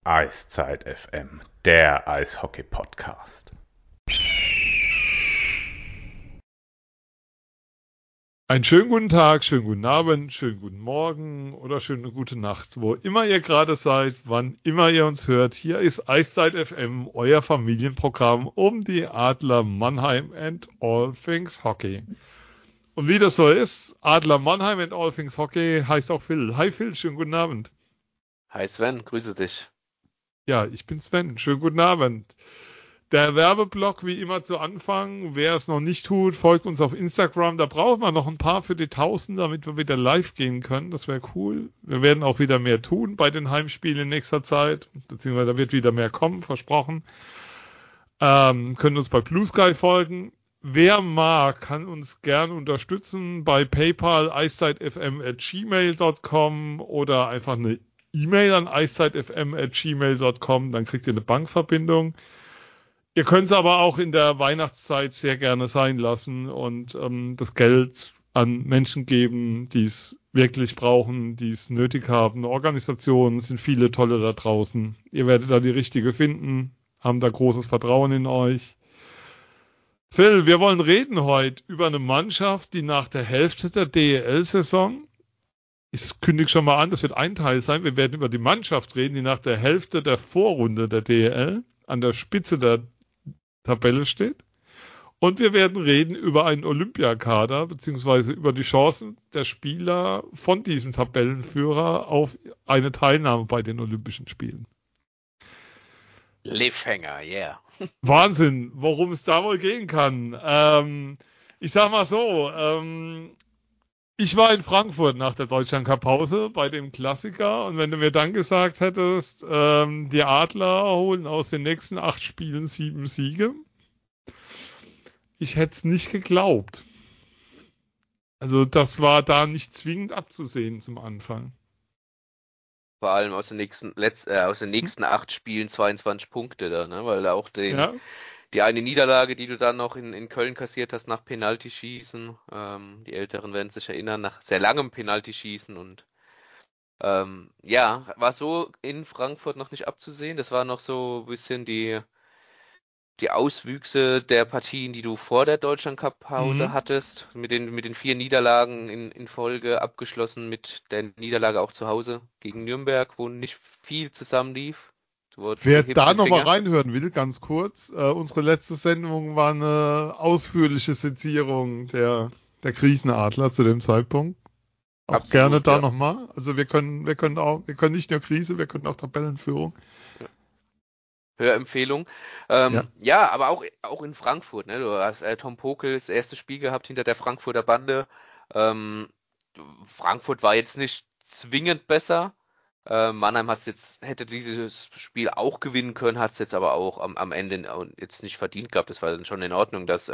Eiszeit FM, der Eishockey-Podcast. Einen schönen guten Tag, schönen guten Abend, schönen guten Morgen oder schöne gute Nacht, wo immer ihr gerade seid, wann immer ihr uns hört. Hier ist Eiszeit FM, euer Familienprogramm um die Adler Mannheim and All Things Hockey. Und wie das so ist, Adler Mannheim and All Things Hockey heißt auch Phil. Hi Phil, schönen guten Abend. Hi Sven, grüße dich. Ja, ich bin Sven, schönen guten Abend. Der Werbeblock wie immer zu Anfang. Wer es noch nicht tut, folgt uns auf Instagram. Da brauchen wir noch ein paar für die 1000, damit wir wieder live gehen können. Das wäre cool. Wir werden auch wieder mehr tun bei den Heimspielen in nächster Zeit. Beziehungsweise da wird wieder mehr kommen, versprochen. Können uns bei Blue Sky folgen. Wer mag, kann uns gerne unterstützen bei PayPal eiszeitfm@gmail.com oder einfach eine E-Mail an eiszeitfm@gmail.com. Dann kriegt ihr eine Bankverbindung. Ihr könnt es aber auch in der Weihnachtszeit sehr gerne sein lassen und das Geld an Menschen geben, die es wirklich brauchen, die es nötig haben. Organisationen sind viele tolle da draußen. Ihr werdet da die richtige finden, haben da großes Vertrauen in euch. Phil, wir wollen reden heute über eine Mannschaft, die nach der Hälfte der DEL-Saison, ich kündige schon mal an, das wird ein Teil sein, wir werden über die Mannschaft reden, die nach der Hälfte der Vorrunde der DEL an der Spitze der Tabelle steht. Und wir werden reden über einen Olympiakader, beziehungsweise über die Chancen der Spieler von diesem Tabellenführer auf eine Teilnahme bei den Olympischen Spielen. Cliffhanger, yeah. Wahnsinn, worum es da wohl gehen kann. Ich sag mal so, ich war in Frankfurt nach der Deutschland-Cup-Pause bei dem Klassiker und wenn du mir dann gesagt hättest, die Adler holen aus den nächsten 8 Spielen 7 Siege, ich hätte es nicht geglaubt. Also das war da nicht zwingend abzusehen zum Anfang. Vor allem aus den nächsten 8 Spielen 22 Punkte da, ne? Weil da auch die eine Niederlage, die du dann noch in Köln kassiert hast nach Penaltyschießen, die Älteren werden sich erinnern, nach sehr langem Penaltyschießen und war so in Frankfurt noch nicht abzusehen. Das war noch so ein bisschen die Auswüchse der Partien, die du vor der Deutschland-Cup-Pause hattest, mit den 4 Niederlagen in Folge abgeschlossen, mit der Niederlage auch zu Hause gegen Nürnberg, wo nicht viel zusammenlief. Wer da nochmal reinhören will, ganz kurz, unsere letzte Sendung war eine ausführliche Sezierung der Krisenadler zu dem Zeitpunkt. Auch Absolut, gerne da ja. nochmal. Also wir können nicht nur Krise, wir können auch Tabellenführung. Hörempfehlung. Ja, aber auch in Frankfurt, ne? Du hast Tom Pokel das erste Spiel gehabt hinter der Frankfurter Bande. Frankfurt war jetzt nicht zwingend besser. Mannheim hätte dieses Spiel auch gewinnen können, hat es jetzt aber auch am Ende jetzt nicht verdient gehabt. Das war dann schon in Ordnung, dass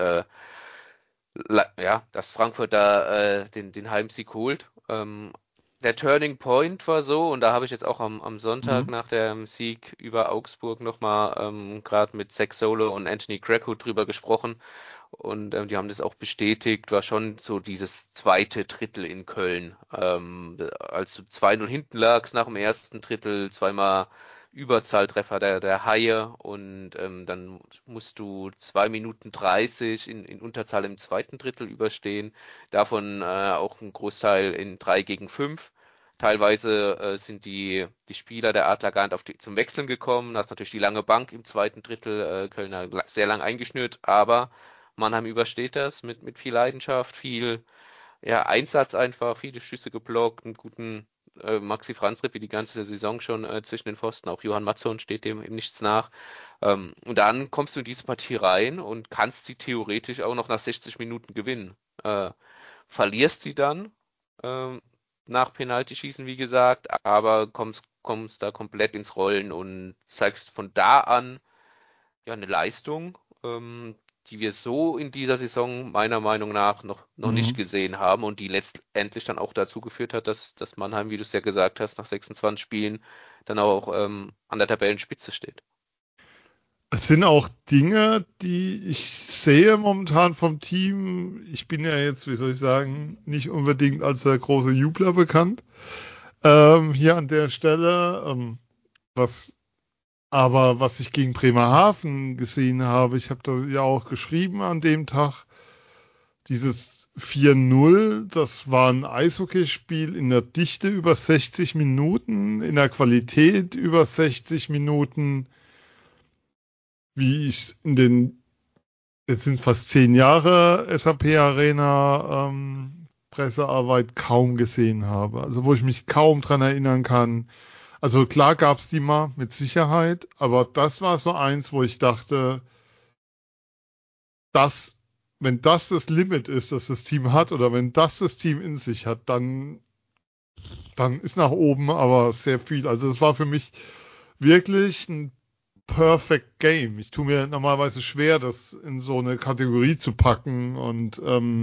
Frankfurt da den Heimsieg holt. Der Turning Point war so, und da habe ich jetzt auch am Sonntag nach dem Sieg über Augsburg nochmal gerade mit Zach Solo und Anthony Greco drüber gesprochen. Und die haben das auch bestätigt, war schon so dieses zweite Drittel in Köln. Als du 2-0 hinten lagst nach dem ersten Drittel, zweimal Überzahltreffer der Haie und dann musst du 2 Minuten 30 in Unterzahl im zweiten Drittel überstehen. Davon auch ein Großteil in 3 gegen 5. Teilweise sind die Spieler der Adler gar nicht zum Wechseln gekommen. Da ist natürlich die lange Bank im zweiten Drittel Kölner sehr lang eingeschnürt, aber Mannheim übersteht das mit viel Leidenschaft, viel Einsatz einfach, viele Schüsse geblockt, einen guten Maxi Franzreb wie die ganze Saison schon zwischen den Pfosten. Auch Johann Mattsson steht dem nichts nach. Und dann kommst du in diese Partie rein und kannst sie theoretisch auch noch nach 60 Minuten gewinnen. Verlierst sie dann nach Penaltyschießen, wie gesagt, aber kommst da komplett ins Rollen und zeigst von da an eine Leistung, die wir so in dieser Saison meiner Meinung nach noch nicht gesehen haben und die letztendlich dann auch dazu geführt hat, dass Mannheim, wie du es ja gesagt hast, nach 26 Spielen dann auch an der Tabellenspitze steht. Es sind auch Dinge, die ich sehe momentan vom Team. Ich bin ja jetzt, wie soll ich sagen, nicht unbedingt als der große Jubler bekannt. Hier an der Stelle, was Aber was ich gegen Bremerhaven gesehen habe, ich habe da ja auch geschrieben an dem Tag, dieses 4-0, das war ein Eishockeyspiel in der Dichte über 60 Minuten, in der Qualität über 60 Minuten, wie ich es in den, jetzt sind fast 10 Jahre SAP Arena Pressearbeit kaum gesehen habe. Also wo ich mich kaum dran erinnern kann. Also klar gab's die mal mit Sicherheit, aber das war so eins, wo ich dachte, dass wenn das Limit ist, das das Team hat, oder wenn das Team in sich hat, dann ist nach oben aber sehr viel. Also es war für mich wirklich ein Perfect Game. Ich tue mir normalerweise schwer, das in so eine Kategorie zu packen und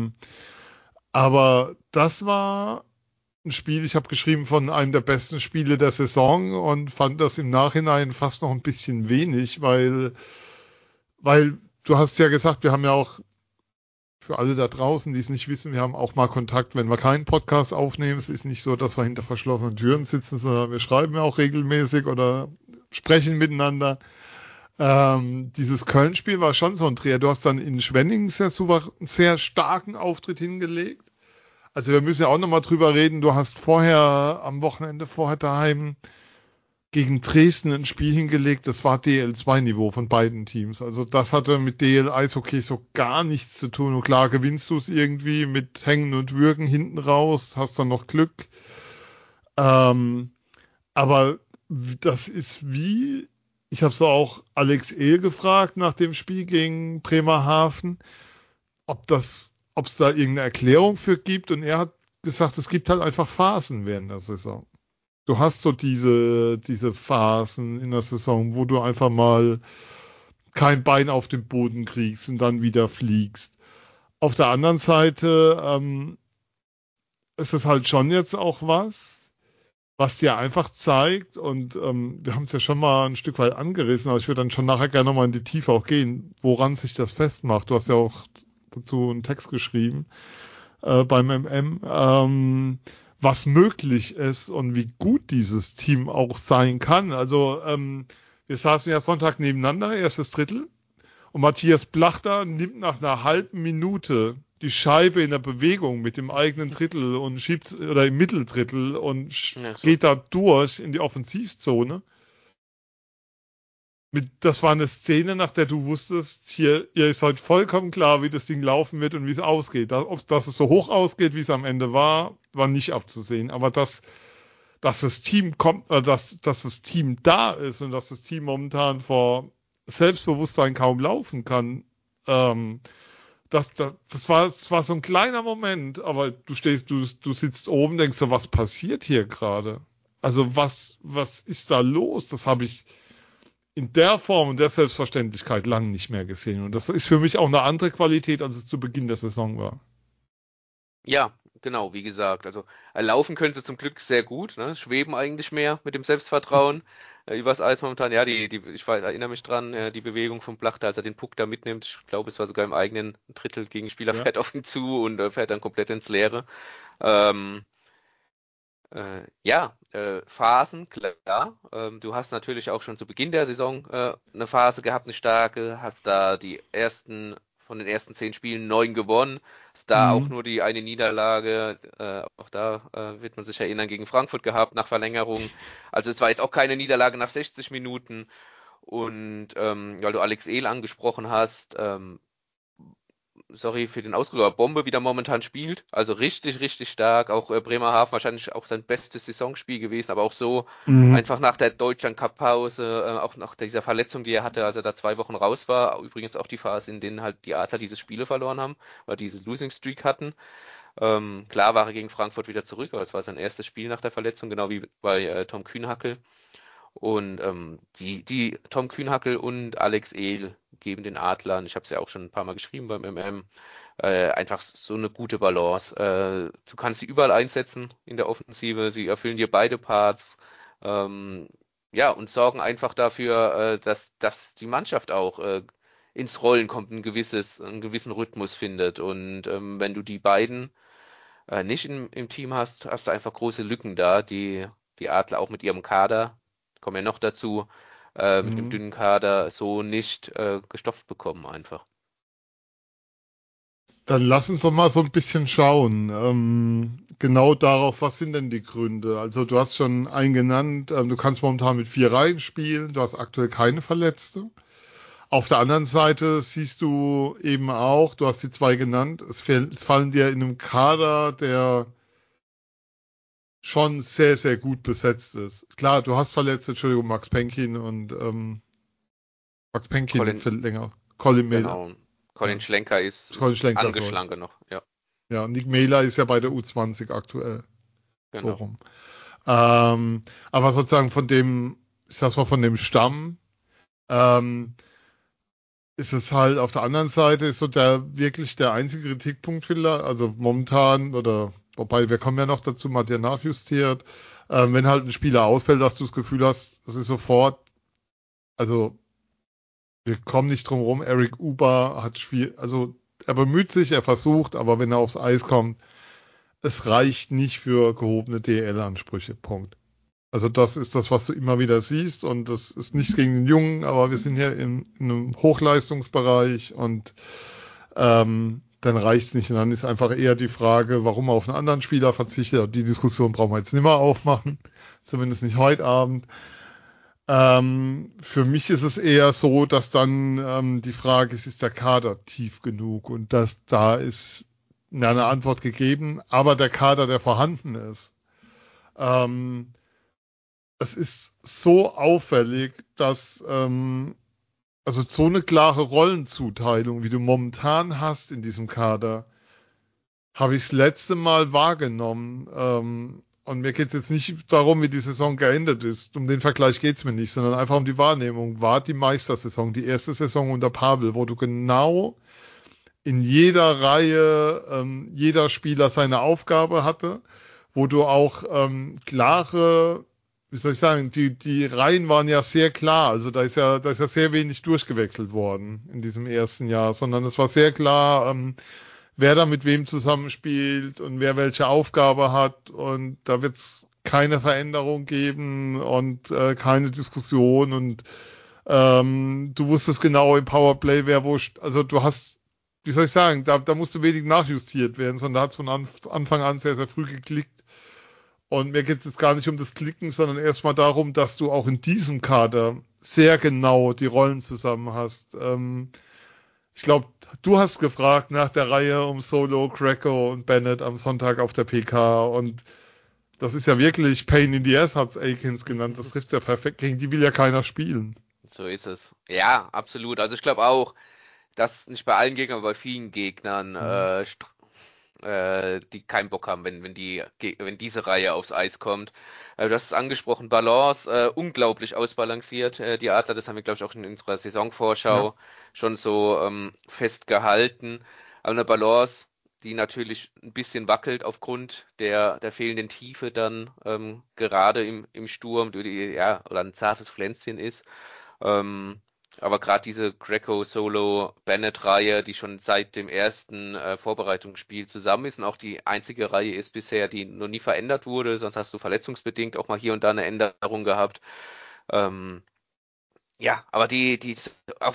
aber das war ein Spiel, ich habe geschrieben von einem der besten Spiele der Saison und fand das im Nachhinein fast noch ein bisschen wenig, weil du hast ja gesagt, wir haben ja auch für alle da draußen, die es nicht wissen, wir haben auch mal Kontakt, wenn wir keinen Podcast aufnehmen. Es ist nicht so, dass wir hinter verschlossenen Türen sitzen, sondern wir schreiben ja auch regelmäßig oder sprechen miteinander. Dieses Köln-Spiel war schon so ein Dreher. Du hast dann in Schwenningen einen sehr starken Auftritt hingelegt. Also wir müssen ja auch nochmal drüber reden. Du hast vorher, am Wochenende vorher daheim gegen Dresden ein Spiel hingelegt, das war DL2-Niveau von beiden Teams. Also das hatte mit DL-Eishockey so gar nichts zu tun. Und klar gewinnst du es irgendwie mit Hängen und Würgen hinten raus, hast dann noch Glück. Ähm, aber das ist wie, ich habe so auch Alex Ehl gefragt nach dem Spiel gegen Bremerhaven, ob es da irgendeine Erklärung für gibt. Und er hat gesagt, es gibt halt einfach Phasen während der Saison. Du hast so diese Phasen in der Saison, wo du einfach mal kein Bein auf den Boden kriegst und dann wieder fliegst. Auf der anderen Seite ist es halt schon jetzt auch was dir einfach zeigt, und wir haben es ja schon mal ein Stück weit angerissen, aber ich würde dann schon nachher gerne nochmal in die Tiefe auch gehen, woran sich das festmacht. Du hast ja auch dazu einen Text geschrieben beim MM, was möglich ist und wie gut dieses Team auch sein kann. Also wir saßen ja Sonntag nebeneinander, erstes Drittel, und Matthias Blachter nimmt nach einer halben Minute die Scheibe in der Bewegung mit dem eigenen Drittel und schiebt oder im Mitteldrittel und Ja, so. geht da durch in die Offensivzone. Das war eine Szene, nach der du wusstest, hier, ihr ist heute vollkommen klar, wie das Ding laufen wird und wie es ausgeht. Dass es so hoch ausgeht, wie es am Ende war nicht abzusehen. Aber dass das Team kommt, dass das Team da ist und dass das Team momentan vor Selbstbewusstsein kaum laufen kann, ähm, das war so ein kleiner Moment, aber du sitzt oben, denkst so, was passiert hier gerade? Also was ist da los? Das habe ich in der Form und der Selbstverständlichkeit lang nicht mehr gesehen. Und das ist für mich auch eine andere Qualität, als es zu Beginn der Saison war. Ja, genau, wie gesagt. Also laufen können sie zum Glück sehr gut, ne? Schweben eigentlich mehr mit dem Selbstvertrauen übers Eis momentan. Ja, erinnere mich dran, die Bewegung vom Plachter, als er den Puck da mitnimmt. Ich glaube, es war sogar im eigenen Drittel. Gegenspieler Ja. fährt auf ihn zu und fährt dann komplett ins Leere. Ähm, ja, Phasen, klar. Du hast natürlich auch schon zu Beginn der Saison eine Phase gehabt, eine starke, hast da von den ersten 10 Spielen 9 gewonnen, hast da auch Mhm. nur die eine Niederlage, auch da wird man sich erinnern, gegen Frankfurt gehabt nach Verlängerung. Also es war jetzt auch keine Niederlage nach 60 Minuten. Und weil du Alex Ehl angesprochen hast, sorry für den Ausdruck, aber Bombe wieder momentan spielt. Also richtig, richtig stark. Auch Bremerhaven wahrscheinlich auch sein bestes Saisonspiel gewesen, aber auch so Mhm. einfach nach der Deutschland-Cup-Pause, auch nach dieser Verletzung, die er hatte, als er da 2 Wochen raus war. Übrigens auch die Phase, in denen halt die Adler diese Spiele verloren haben, weil die diese Losing Streak hatten. Klar war er gegen Frankfurt wieder zurück, aber es war sein erstes Spiel nach der Verletzung, genau wie bei Tom Kühnhackel. Und die Tom Kühnhackel und Alex Ehl geben den Adlern, ich habe es ja auch schon ein paar Mal geschrieben beim MM, einfach so eine gute Balance. Du kannst sie überall einsetzen in der Offensive, sie erfüllen dir beide Parts. Ähm, ja, und sorgen einfach dafür, dass die Mannschaft auch ins Rollen kommt, einen gewissen Rhythmus findet. Und wenn du die beiden nicht im Team hast, hast du einfach große Lücken da, die Adler auch mit ihrem Kader, kommen ja noch dazu, mit dem dünnen Kader so nicht gestopft bekommen einfach. Dann lass uns doch mal so ein bisschen schauen. Genau darauf, was sind denn die Gründe? Also du hast schon einen genannt, du kannst momentan mit 4 Reihen spielen, du hast aktuell keine Verletzte. Auf der anderen Seite siehst du eben auch, du hast die 2 genannt, es fallen dir in einem Kader, der schon sehr, sehr gut besetzt ist. Klar, du hast Verletzte, Entschuldigung, Max Penkin Colin, fällt länger. Colin Mailer, genau. Colin ja. Schlenker Colin ist Schlenker, sorry. angeschlagen noch. Ja, Ja, Nick Mailer ist ja bei der U20 aktuell. So genau. rum. Aber sozusagen ich sag's mal, von dem Stamm, ähm, ist es halt auf der anderen Seite ist so wirklich der einzige Kritikpunkt vielleicht, also momentan, oder wobei wir kommen ja noch dazu, man hat ja nachjustiert, wenn halt ein Spieler ausfällt, dass du das Gefühl hast, das ist sofort, also wir kommen nicht drum rum, Eric Uber also er bemüht sich, er versucht, aber wenn er aufs Eis kommt, es reicht nicht für gehobene DL-Ansprüche. Punkt. Also das ist das, was du immer wieder siehst und das ist nichts gegen den Jungen, aber wir sind hier in einem Hochleistungsbereich und dann reicht es nicht. Und dann ist einfach eher die Frage, warum er auf einen anderen Spieler verzichtet. Die Diskussion brauchen wir jetzt nicht mehr aufmachen, zumindest nicht heute Abend. Für mich ist es eher so, dass dann die Frage ist der Kader tief genug? Und da ist eine Antwort gegeben, aber der Kader, der vorhanden ist, ähm, es ist so auffällig, dass also so eine klare Rollenzuteilung, wie du momentan hast in diesem Kader, habe ich das letzte Mal wahrgenommen. Und mir geht es jetzt nicht darum, wie die Saison geendet ist. Um den Vergleich geht es mir nicht, sondern einfach um die Wahrnehmung. War die Meistersaison, die erste Saison unter Pavel, wo du genau in jeder Reihe jeder Spieler seine Aufgabe hatte, wo du auch klare, wie soll ich sagen, die Reihen waren ja sehr klar, also da ist ja sehr wenig durchgewechselt worden in diesem ersten Jahr, sondern es war sehr klar, wer da mit wem zusammenspielt und wer welche Aufgabe hat und da wird es keine Veränderung geben und keine Diskussion und du wusstest genau im Powerplay, also du hast, wie soll ich sagen, da musste wenig nachjustiert werden, sondern da hat es von Anfang an sehr, sehr früh geklickt. Und mir geht es jetzt gar nicht um das Klicken, sondern erstmal darum, dass du auch in diesem Kader sehr genau die Rollen zusammen hast. Ich glaube, du hast gefragt nach der Reihe um Solo, Greco und Bennett am Sonntag auf der PK und das ist ja wirklich Pain in the Ass, hat's Akins genannt. Das trifft ja perfekt. Gegen die will ja keiner spielen. So ist es. Ja, absolut. Also ich glaube auch, dass nicht bei allen Gegnern, aber bei vielen Gegnern, Mhm. die keinen Bock haben, wenn diese Reihe aufs Eis kommt. Du hast es angesprochen, Balance, unglaublich ausbalanciert. Die Adler, das haben wir, glaube ich, auch in unserer Ja. Saisonvorschau schon so festgehalten. Aber eine Balance, die natürlich ein bisschen wackelt aufgrund der fehlenden Tiefe dann gerade im Sturm, ja, oder ein zartes Pflänzchen ist. Ähm, aber gerade diese Greco-Solo-Bennett-Reihe, die schon seit dem ersten Vorbereitungsspiel zusammen ist und auch die einzige Reihe ist bisher, die noch nie verändert wurde, sonst hast du verletzungsbedingt auch mal hier und da eine Änderung gehabt. Ähm, ja, aber die ist auch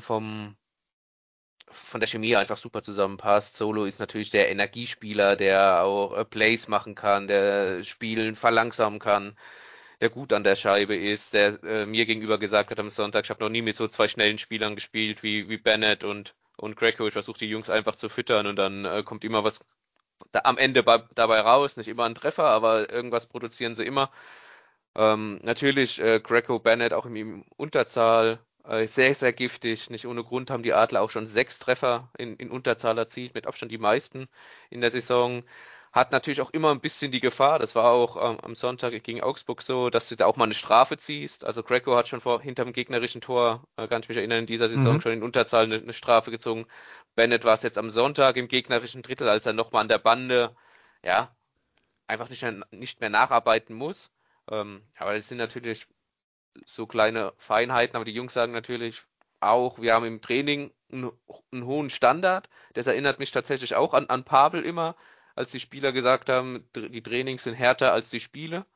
von der Chemie einfach super zusammenpasst. Solo ist natürlich der Energiespieler, der auch Plays machen kann, der Spielen verlangsamen kann, der gut an der Scheibe ist, der mir gegenüber gesagt hat am Sonntag, ich habe noch nie mit so zwei schnellen Spielern gespielt wie Bennett und Greco. Ich versuche die Jungs einfach zu füttern und dann kommt immer was am Ende dabei raus. Nicht immer ein Treffer, aber irgendwas produzieren sie immer. Natürlich Greco Bennett auch im Unterzahl sehr, sehr giftig. Nicht ohne Grund haben die Adler auch schon 6 Treffer in Unterzahl erzielt, mit Abstand die meisten in der Saison. Hat natürlich auch immer ein bisschen die Gefahr, das war auch am Sonntag gegen Augsburg so, dass du da auch mal eine Strafe ziehst. Also Greco hat schon hinterm gegnerischen Tor, kann ich mich erinnern, in dieser Saison Mhm. schon in Unterzahl eine Strafe gezogen. Bennett war es jetzt am Sonntag im gegnerischen Drittel, als er nochmal an der Bande, ja, einfach nicht mehr nacharbeiten muss. Aber das sind natürlich so kleine Feinheiten, aber die Jungs sagen natürlich auch, wir haben im Training einen hohen Standard. Das erinnert mich tatsächlich auch an Pavel immer, als die Spieler gesagt haben, die Trainings sind härter als die Spiele.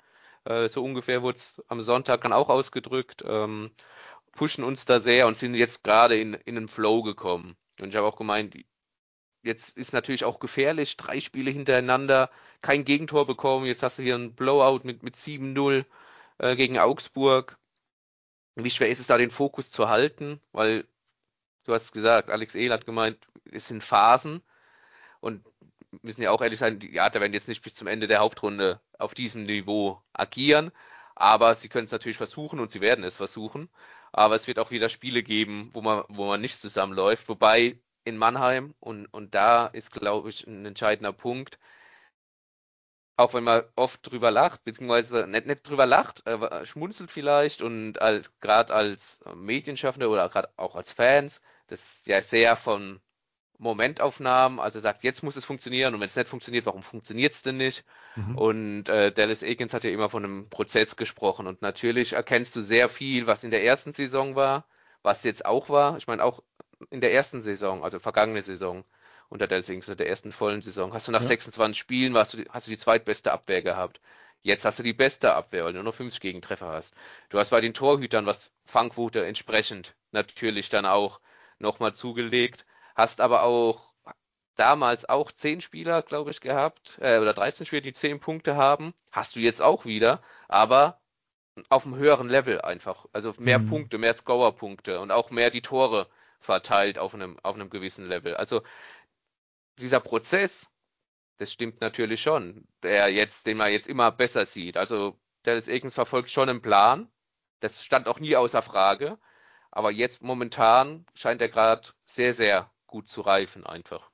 so ungefähr wurde es am Sonntag dann auch ausgedrückt, pushen uns da sehr und sind jetzt gerade in einen Flow gekommen. Und ich habe auch gemeint, jetzt ist natürlich auch gefährlich, 3 Spiele hintereinander, kein Gegentor bekommen, jetzt hast du hier einen Blowout mit 7-0 gegen Augsburg. Wie schwer ist es da, den Fokus zu halten? Weil, du hast gesagt, Alex Ehl hat gemeint, es sind Phasen und müssen ja auch ehrlich sein, die Adler werden jetzt nicht bis zum Ende der Hauptrunde auf diesem Niveau agieren, aber sie können es natürlich versuchen und sie werden es versuchen. Aber es wird auch wieder Spiele geben, wo man nicht zusammenläuft. Wobei in Mannheim, und da ist, glaube ich, ein entscheidender Punkt, auch wenn man oft drüber lacht, beziehungsweise nicht drüber lacht, schmunzelt vielleicht und gerade als Medienschaffender oder gerade auch als Fans, das ja sehr von Momentaufnahmen, also sagt, jetzt muss es funktionieren und wenn es nicht funktioniert, warum funktioniert es denn nicht? Mhm. Und Dallas Eakins hat ja immer von einem Prozess gesprochen und natürlich erkennst du sehr viel, was in der ersten Saison war, was jetzt auch war. Ich meine, auch in der ersten Saison, also vergangene Saison unter Dallas Eakins, in der ersten vollen Saison, hast du nach Ja. 26 Spielen hast du die zweitbeste Abwehr gehabt. Jetzt hast du die beste Abwehr, weil du nur noch 50 Gegentreffer hast. Du hast bei den Torhütern, was Fangquote entsprechend natürlich dann auch nochmal zugelegt, hast aber auch damals auch 10 Spieler, glaube ich, gehabt, oder 13 Spieler, die 10 Punkte haben. Hast du jetzt auch wieder, aber auf einem höheren Level einfach. Also mehr Mhm. Punkte, mehr Scorerpunkte und auch mehr die Tore verteilt auf einem gewissen Level. Also dieser Prozess, das stimmt natürlich schon, den man jetzt immer besser sieht. Also Dallas Eakins verfolgt schon einen Plan. Das stand auch nie außer Frage. Aber jetzt momentan scheint er gerade sehr, sehr gut zu reifen einfach.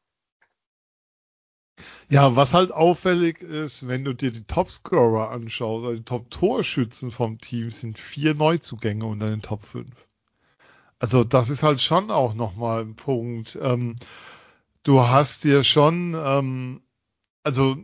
Ja, was halt auffällig ist, wenn du dir die Topscorer anschaust, also die Top-Torschützen vom Team, sind 4 Neuzugänge unter den Top 5. Also das ist halt schon auch nochmal ein Punkt. Du hast dir schon, also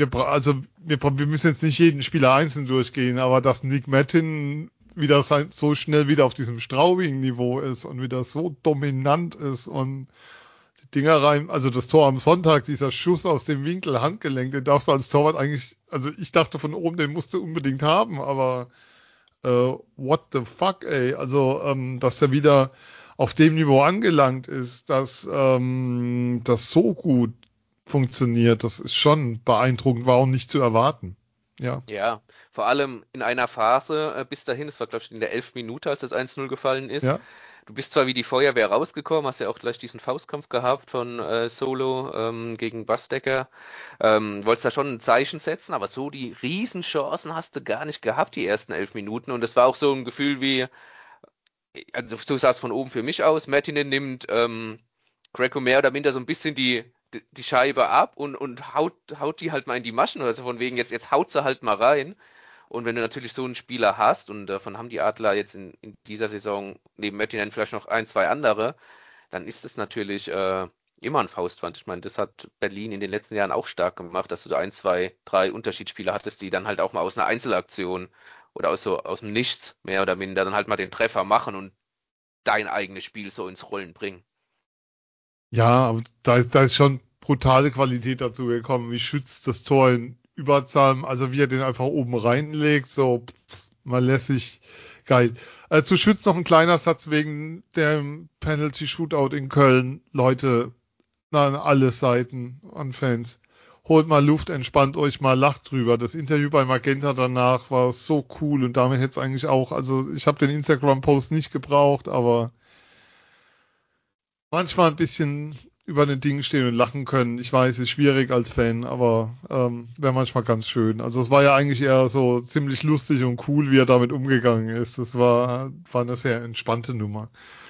wir müssen jetzt nicht jeden Spieler einzeln durchgehen, aber dass Nick Mattin wieder so schnell wieder auf diesem Straubing-Niveau ist und wieder so dominant ist und die Dinger rein, also das Tor am Sonntag, dieser Schuss aus dem Winkel, Handgelenk, den darfst du als Torwart eigentlich, also ich dachte von oben, den musst du unbedingt haben, aber what the fuck, ey, also dass er wieder auf dem Niveau angelangt ist, dass das so gut funktioniert, das ist schon beeindruckend, war auch nicht zu erwarten. Ja, Ja, vor allem in einer Phase bis dahin, es war glaube ich in der 11. Minute, als das 1-0 gefallen ist. ja, Du bist zwar wie die Feuerwehr rausgekommen, hast ja auch gleich diesen Faustkampf gehabt von Solo gegen Bastecker, wolltest da schon ein Zeichen setzen, aber so die Riesenchancen hast du gar nicht gehabt, die ersten 11 Minuten. Und es war auch so ein Gefühl wie, also so sah es von oben für mich aus, Martinen nimmt Greco mehr oder minder so ein bisschen die Scheibe ab und haut die halt mal in die Maschen oder so von wegen, jetzt haut sie halt mal rein. Und wenn du natürlich so einen Spieler hast, und davon haben die Adler jetzt in dieser Saison neben Mettinen vielleicht noch ein, zwei andere, dann ist es natürlich immer ein Faustpfand. Ich meine, das hat Berlin in den letzten Jahren auch stark gemacht, dass du da ein, zwei, drei Unterschiedsspieler hattest, die dann halt auch mal aus einer Einzelaktion oder aus dem Nichts mehr oder minder dann halt mal den Treffer machen und dein eigenes Spiel so ins Rollen bringen. ja, aber da ist schon brutale Qualität dazu gekommen, wie schützt das Tor in Überzahl, also wie er den einfach oben reinlegt, so mal lässig, geil. Zu Schütz noch ein kleiner Satz wegen dem Penalty Shootout in Köln. Leute, an alle Seiten an Fans. Holt mal Luft, entspannt euch mal, lacht drüber. Das Interview bei Magenta danach war so cool und damit hätte es eigentlich auch, also ich habe den Instagram-Post nicht gebraucht, aber manchmal ein bisschen über den Dingen stehen und lachen können. Ich weiß, ist schwierig als Fan, aber wäre manchmal ganz schön. Also es war ja eigentlich eher so ziemlich lustig und cool, wie er damit umgegangen ist. Das war eine sehr entspannte Nummer.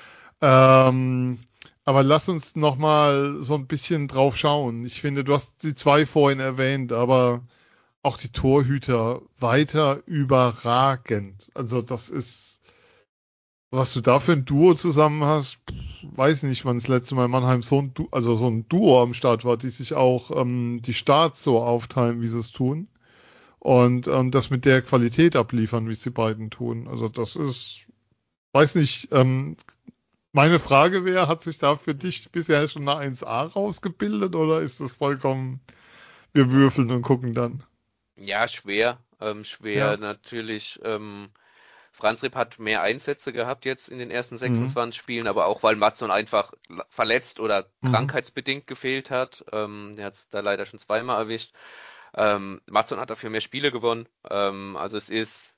Ähm, aber lass uns noch mal so ein bisschen drauf schauen. Ich finde, du hast die zwei vorhin erwähnt, aber auch die Torhüter weiter überragend. Also das ist, was du da für ein Duo zusammen hast, weiß nicht, wann das letzte Mal in Mannheim also so ein Duo am Start war, die sich auch die Starts so aufteilen, wie sie es tun. Und das mit der Qualität abliefern, wie es die beiden tun. Also das ist, weiß nicht, meine Frage wäre, hat sich da für dich bisher schon eine 1A rausgebildet oder ist das vollkommen, wir würfeln und gucken dann? Ja, schwer. Schwer natürlich. Franz Ripp hat mehr Einsätze gehabt jetzt in den ersten 26 Spielen, aber auch weil Maatson einfach verletzt oder krankheitsbedingt gefehlt hat. Der hat es da leider schon zweimal erwischt. Maatson hat dafür mehr Spiele gewonnen. Also es ist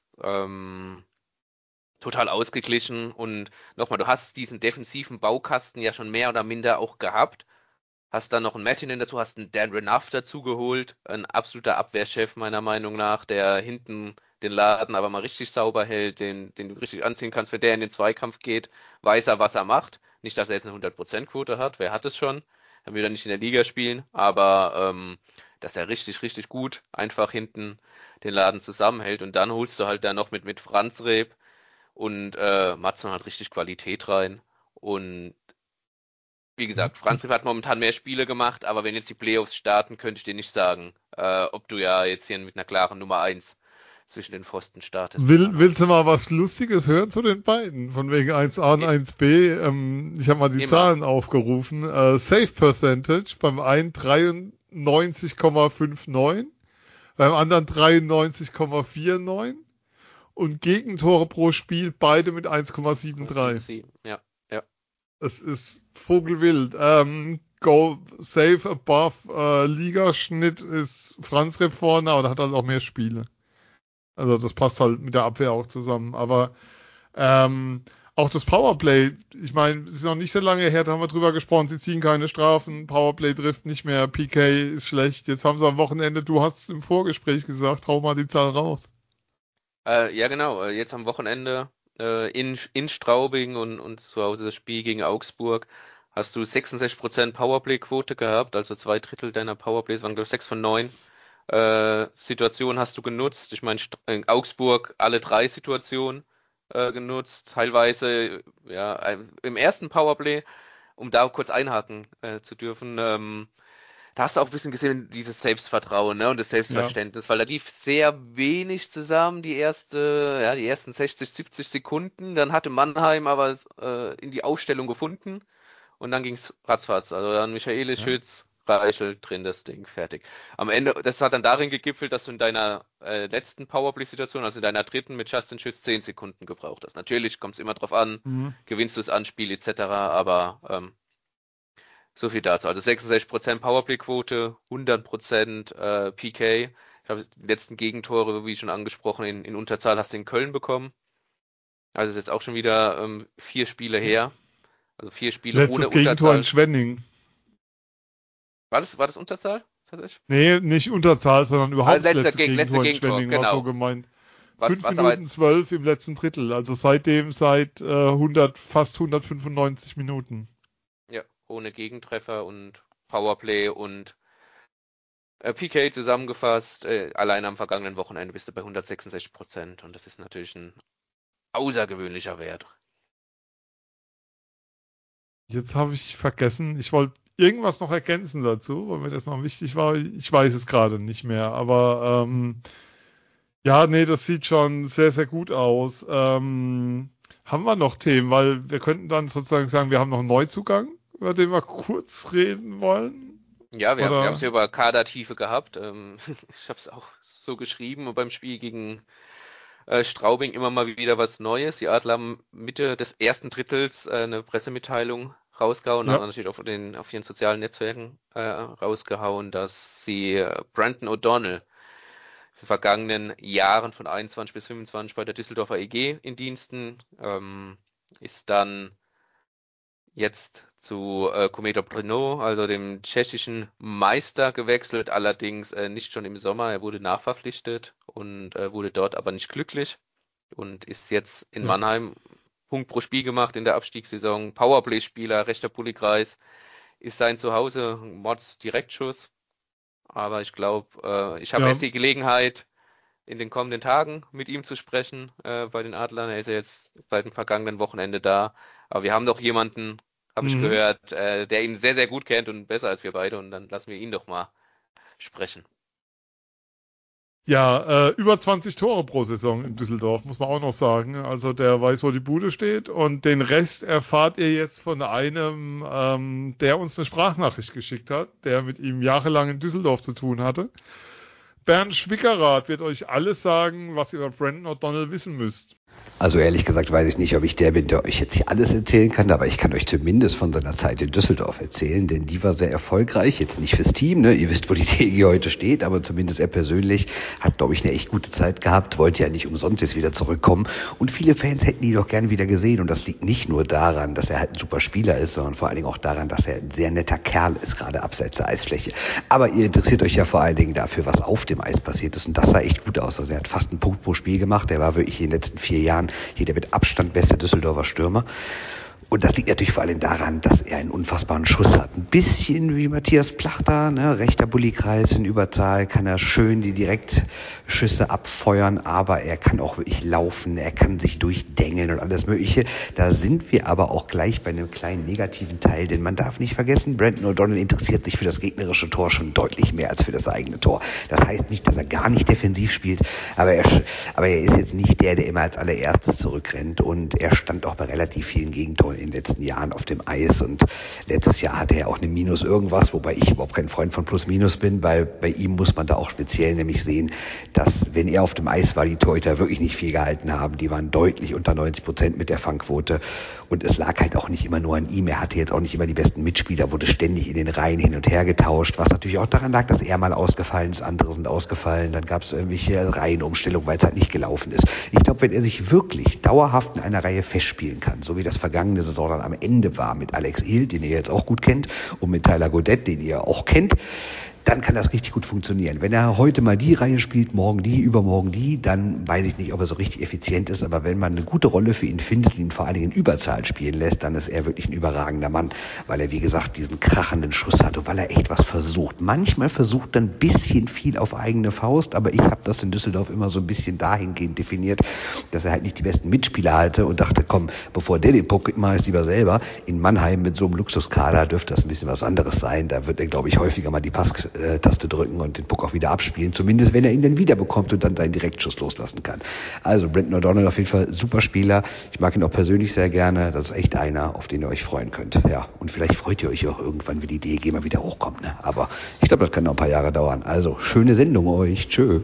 total ausgeglichen und nochmal, du hast diesen defensiven Baukasten ja schon mehr oder minder auch gehabt. Hast dann noch einen Martinen dazu, hast einen Dan Renaff dazu geholt, ein absoluter Abwehrchef meiner Meinung nach, der hinten den Laden aber mal richtig sauber hält, den du richtig anziehen kannst. Wenn der in den Zweikampf geht, weiß er, was er macht. Nicht, dass er jetzt eine 100%-Quote hat, wer hat es schon? Er will ja nicht in der Liga spielen, aber dass er richtig, richtig gut einfach hinten den Laden zusammenhält. Und dann holst du halt da noch mit Franz Reb und Maatson hat richtig Qualität rein. Und wie gesagt, Franz Ripp hat momentan mehr Spiele gemacht, aber wenn jetzt die Playoffs starten, könnte ich dir nicht sagen, ob du ja jetzt hier mit einer klaren Nummer 1 zwischen den Pfosten startest. Willst du mal was Lustiges hören zu den beiden? Von wegen 1A und 1B. Ich habe mal die Zahlen aufgerufen. Save Percentage beim einen 93,59, beim anderen 93,49 und Gegentore pro Spiel beide mit 1,73. Ja. Es ist vogelwild. Go Save above Ligaschnitt ist Franz Repp vorne, aber hat halt auch mehr Spiele. Also das passt halt mit der Abwehr auch zusammen. Aber auch das Powerplay, ich meine, es ist noch nicht so lange her, da haben wir drüber gesprochen, sie ziehen keine Strafen, Powerplay trifft nicht mehr, PK ist schlecht. Jetzt haben sie am Wochenende, du hast im Vorgespräch gesagt, hau mal die Zahl raus. Ja, genau. Jetzt am Wochenende in Straubing und zu Hause das Spiel gegen Augsburg hast du 66% Powerplay-Quote gehabt, also 2/3 deiner Powerplays waren, glaube ich, 6 von 9 Situationen hast du genutzt. Ich meine, in Augsburg alle 3 Situationen genutzt, teilweise ja im ersten Powerplay, um da kurz einhaken zu dürfen. Da hast du auch ein bisschen gesehen, dieses Selbstvertrauen, ne, und das Ja. Selbstverständnis, weil da lief sehr wenig zusammen, die ersten 60, 70 Sekunden. Dann hatte Mannheim aber in die Aufstellung gefunden und dann ging's ratzfatz. Also dann Michaelis, Ja. Schütz, Reichel drin, das Ding fertig. Am Ende, das hat dann darin gegipfelt, dass du in deiner letzten Powerplay-Situation, also in deiner dritten mit Justin Schütz 10 Sekunden gebraucht hast. Natürlich kommt es immer drauf an, gewinnst du das Anspiel etc., aber so viel dazu. Also 66% Powerplay-Quote, 100% PK. Ich habe die letzten Gegentore, wie schon angesprochen, in Unterzahl hast du in Köln bekommen. Also ist jetzt auch schon wieder 4 Spiele her. Also 4 Spiele Letztes ohne Gegentor in Unterzahl. Schwenning. War das Unterzahl? Tatsächlich? Nee, nicht Unterzahl, sondern überhaupt das letzte Letzte Gegentor in Gegentor, Schwenning war so genau. gemeint. Was 5 aber Minuten 12 im letzten Drittel, also seitdem seit 100, fast 195 Minuten. ja, ohne Gegentreffer und Powerplay und PK zusammengefasst. Allein am vergangenen Wochenende bist du bei 166% und das ist natürlich ein außergewöhnlicher Wert. Jetzt habe ich vergessen, ich wollte irgendwas noch ergänzen dazu, weil mir das noch wichtig war. Ich weiß es gerade nicht mehr, aber ja, nee, das sieht schon sehr, sehr gut aus. Haben wir noch Themen, weil wir könnten dann sozusagen sagen, wir haben noch einen Neuzugang, über den wir kurz reden wollen. Ja, wir haben es Oder? ja über Kadertiefe gehabt. Ich habe es auch so geschrieben beim Spiel gegen Straubing immer mal wieder was Neues. Die Adler haben Mitte des ersten Drittels eine Pressemitteilung rausgehauen, haben Ja. natürlich auf ihren sozialen Netzwerken rausgehauen, dass sie Brandon O'Donnell in vergangenen Jahren von 21 bis 25 bei der Düsseldorfer EG in Diensten, ist dann jetzt zu Kometo Brno, also dem tschechischen Meister, gewechselt, allerdings nicht schon im Sommer. Er wurde nachverpflichtet und wurde dort aber nicht glücklich und ist jetzt in Ja. Mannheim Punkt pro Spiel gemacht in der Abstiegssaison. Powerplay-Spieler, rechter Pullykreis, ist sein Zuhause, Mods Direktschuss. Aber ich glaube, ich habe Ja. erst die Gelegenheit, in den kommenden Tagen mit ihm zu sprechen bei den Adlern. Er ist ja jetzt seit dem vergangenen Wochenende da. Aber wir haben doch jemanden, habe ich Mhm. gehört, der ihn sehr, sehr gut kennt und besser als wir beide. Und dann lassen wir ihn doch mal sprechen. Ja, über 20 Tore pro Saison in Düsseldorf, muss man auch noch sagen. Also der weiß, wo die Bude steht. Und den Rest erfahrt ihr jetzt von einem, der uns eine Sprachnachricht geschickt hat, der mit ihm jahrelang in Düsseldorf zu tun hatte. Bernd Schwickerath wird euch alles sagen, was ihr über Brandon O'Donnell wissen müsst. Also ehrlich gesagt weiß ich nicht, ob ich der bin, der euch jetzt hier alles erzählen kann, aber ich kann euch zumindest von seiner Zeit in Düsseldorf erzählen, denn die war sehr erfolgreich, jetzt nicht fürs Team, ne? Ihr wisst, wo die TG heute steht, aber zumindest er persönlich hat, glaube ich, eine echt gute Zeit gehabt, wollte ja nicht umsonst jetzt wieder zurückkommen und viele Fans hätten ihn doch gern wieder gesehen und das liegt nicht nur daran, dass er halt ein super Spieler ist, sondern vor allen Dingen auch daran, dass er ein sehr netter Kerl ist, gerade abseits der Eisfläche. Aber ihr interessiert euch ja vor allen Dingen dafür, was auf dem Eis passiert ist und das sah echt gut aus. Also er hat fast einen Punkt pro Spiel gemacht, er war wirklich in den letzten 4 Jahren hier der mit Abstand beste Düsseldorfer Stürmer. Und das liegt natürlich vor allem daran, dass er einen unfassbaren Schuss hat. Ein bisschen wie Matthias Plachter, ne? Rechter Bullykreis in Überzahl, kann er schön die Direktschüsse abfeuern, aber er kann auch wirklich laufen, er kann sich durchdengeln und alles Mögliche. Da sind wir aber auch gleich bei einem kleinen negativen Teil, denn man darf nicht vergessen, Brandon O'Donnell interessiert sich für das gegnerische Tor schon deutlich mehr als für das eigene Tor. Das heißt nicht, dass er gar nicht defensiv spielt, aber er ist jetzt nicht der immer als allererstes zurückrennt und er stand auch bei relativ vielen Gegentoren in den letzten Jahren auf dem Eis und letztes Jahr hatte er auch eine Minus irgendwas, wobei ich überhaupt kein Freund von Plus-Minus bin, weil bei ihm muss man da auch speziell nämlich sehen, dass wenn er auf dem Eis war, die Torhüter wirklich nicht viel gehalten haben, die waren deutlich unter 90% mit der Fangquote und es lag halt auch nicht immer nur an ihm, er hatte jetzt auch nicht immer die besten Mitspieler, wurde ständig in den Reihen hin und her getauscht, was natürlich auch daran lag, dass er mal ausgefallen ist, andere sind ausgefallen, dann gab es irgendwelche Reihenumstellungen, weil es halt nicht gelaufen ist. Ich glaube, wenn er sich wirklich dauerhaft in einer Reihe festspielen kann, so wie das vergangene Saison dann am Ende war mit Alex Ihl, den ihr jetzt auch gut kennt, und mit Tyler Godet, den ihr auch kennt, dann kann das richtig gut funktionieren. Wenn er heute mal die Reihe spielt, morgen die, übermorgen die, dann weiß ich nicht, ob er so richtig effizient ist, aber wenn man eine gute Rolle für ihn findet und ihn vor allen Dingen in Überzahl spielen lässt, dann ist er wirklich ein überragender Mann, weil er, wie gesagt, diesen krachenden Schuss hat und weil er echt was versucht. Manchmal versucht er ein bisschen viel auf eigene Faust, aber ich habe das in Düsseldorf immer so ein bisschen dahingehend definiert, dass er halt nicht die besten Mitspieler hatte und dachte, komm, bevor der den Puck kriegt, mach ich lieber selber. In Mannheim mit so einem Luxuskader dürfte das ein bisschen was anderes sein. Da wird er, glaube ich, häufiger mal die Passtaste drücken und den Puck auch wieder abspielen. Zumindest, wenn er ihn dann wieder bekommt und dann seinen Direktschuss loslassen kann. Also Brandon O'Donnell auf jeden Fall super Spieler. Ich mag ihn auch persönlich sehr gerne. Das ist echt einer, auf den ihr euch freuen könnt. Ja, und vielleicht freut ihr euch auch irgendwann, wenn die DEG mal wieder hochkommt. Ne? Aber ich glaube, das kann noch ein paar Jahre dauern. Also, schöne Sendung euch. Tschö.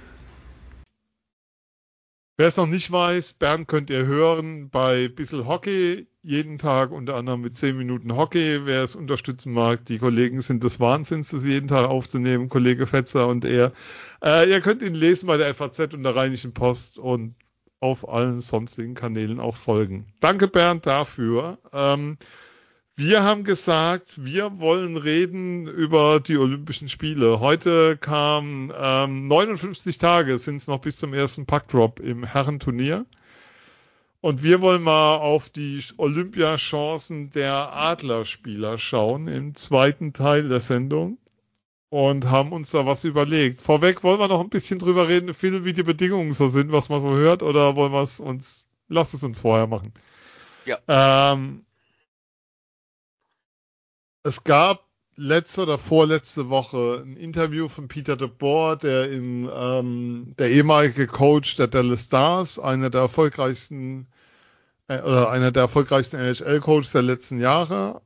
Wer es noch nicht weiß, Bernd könnt ihr hören bei Bissl Hockey, jeden Tag unter anderem mit 10 Minuten Hockey. Wer es unterstützen mag, die Kollegen sind des Wahnsinns, das jeden Tag aufzunehmen, Kollege Fetzer und er. Ihr könnt ihn lesen bei der FAZ und der Rheinischen Post und auf allen sonstigen Kanälen auch folgen. Danke Bernd dafür. Wir haben gesagt, wir wollen reden über die Olympischen Spiele. Heute kam 59 Tage sind es noch bis zum ersten Puckdrop im Herrenturnier. Und wir wollen mal auf die Olympiachancen der Adlerspieler schauen im zweiten Teil der Sendung und haben uns da was überlegt. Vorweg wollen wir noch ein bisschen drüber reden, Phil, wie die Bedingungen so sind, was man so hört, oder wollen wir es uns, lass es uns vorher machen. Ja. Es gab letzte oder vorletzte Woche ein Interview von Peter DeBoer, der der ehemalige Coach der Dallas Stars, einer der erfolgreichsten NHL-Coaches der letzten Jahre,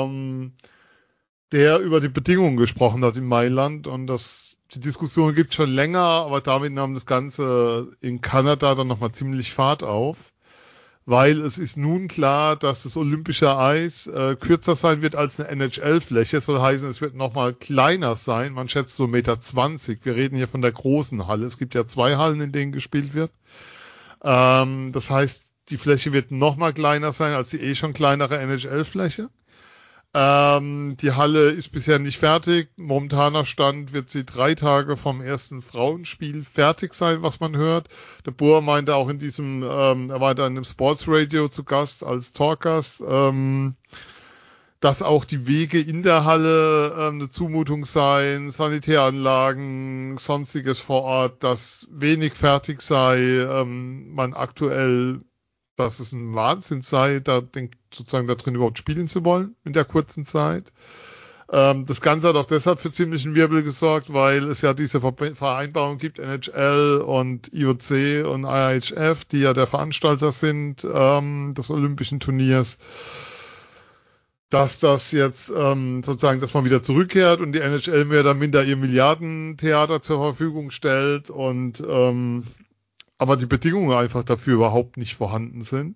der über die Bedingungen gesprochen hat in Mailand und die Diskussion gibt schon länger, aber damit nahm das Ganze in Kanada dann nochmal ziemlich Fahrt auf. Weil es ist nun klar, dass das olympische Eis kürzer sein wird als eine NHL-Fläche. Das soll heißen, es wird nochmal kleiner sein. Man schätzt so 1,20 Meter. Wir reden hier von der großen Halle. Es gibt ja 2 Hallen, in denen gespielt wird. Das heißt, die Fläche wird nochmal kleiner sein als die schon kleinere NHL-Fläche. Die Halle ist bisher nicht fertig. Momentaner Stand wird sie 3 Tage vom ersten Frauenspiel fertig sein, was man hört. Der Boer meinte auch in diesem, er war da in einem Sportsradio zu Gast als Talkgast, dass auch die Wege in der Halle eine Zumutung seien, Sanitäranlagen, sonstiges vor Ort, dass wenig fertig sei, man aktuell, dass es ein Wahnsinn sei, sozusagen da drin überhaupt spielen zu wollen in der kurzen Zeit. Das Ganze hat auch deshalb für ziemlichen Wirbel gesorgt, weil es ja diese Vereinbarung gibt, NHL und IOC und IIHF, die ja der Veranstalter sind des Olympischen Turniers. dass das jetzt sozusagen, dass man wieder zurückkehrt und die NHL mehr oder minder ihr Milliardentheater zur Verfügung stellt und aber die Bedingungen einfach dafür überhaupt nicht vorhanden sind.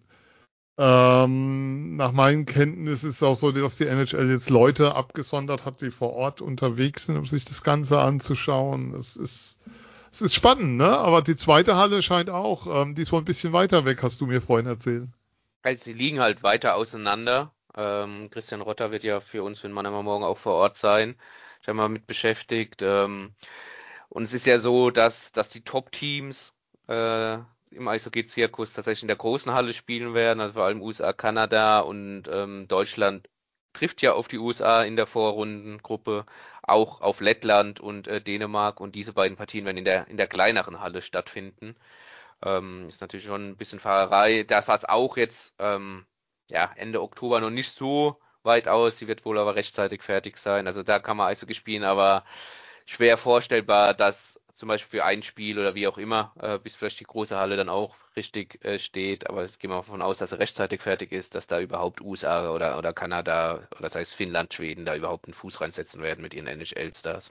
Nach meinen Kenntnissen ist es auch so, dass die NHL jetzt Leute abgesondert hat, die vor Ort unterwegs sind, um sich das Ganze anzuschauen. Es ist spannend, ne? Aber die zweite Halle scheint auch, die ist wohl ein bisschen weiter weg, hast du mir vorhin erzählt. Also sie liegen halt weiter auseinander. Christian Rotter wird ja für uns, wenn man immer morgen auch vor Ort sein, scheinbar mit beschäftigt. Und es ist ja so, dass die Top-Teams im Eishockey-Zirkus tatsächlich in der großen Halle spielen werden, also vor allem USA, Kanada und Deutschland trifft ja auf die USA in der Vorrundengruppe, auch auf Lettland und Dänemark, und diese beiden Partien werden in der kleineren Halle stattfinden. Ist natürlich schon ein bisschen Fahrerei. Da sah es auch jetzt ja, Ende Oktober noch nicht so weit aus. Sie wird wohl aber rechtzeitig fertig sein. Also da kann man Eishockey spielen, aber schwer vorstellbar, dass zum Beispiel für ein Spiel oder wie auch immer, bis vielleicht die große Halle dann auch richtig steht. Aber es gehen wir davon aus, dass er rechtzeitig fertig ist, dass da überhaupt USA oder Kanada oder das heißt Finnland, Schweden da überhaupt einen Fuß reinsetzen werden mit ihren NHL-Stars.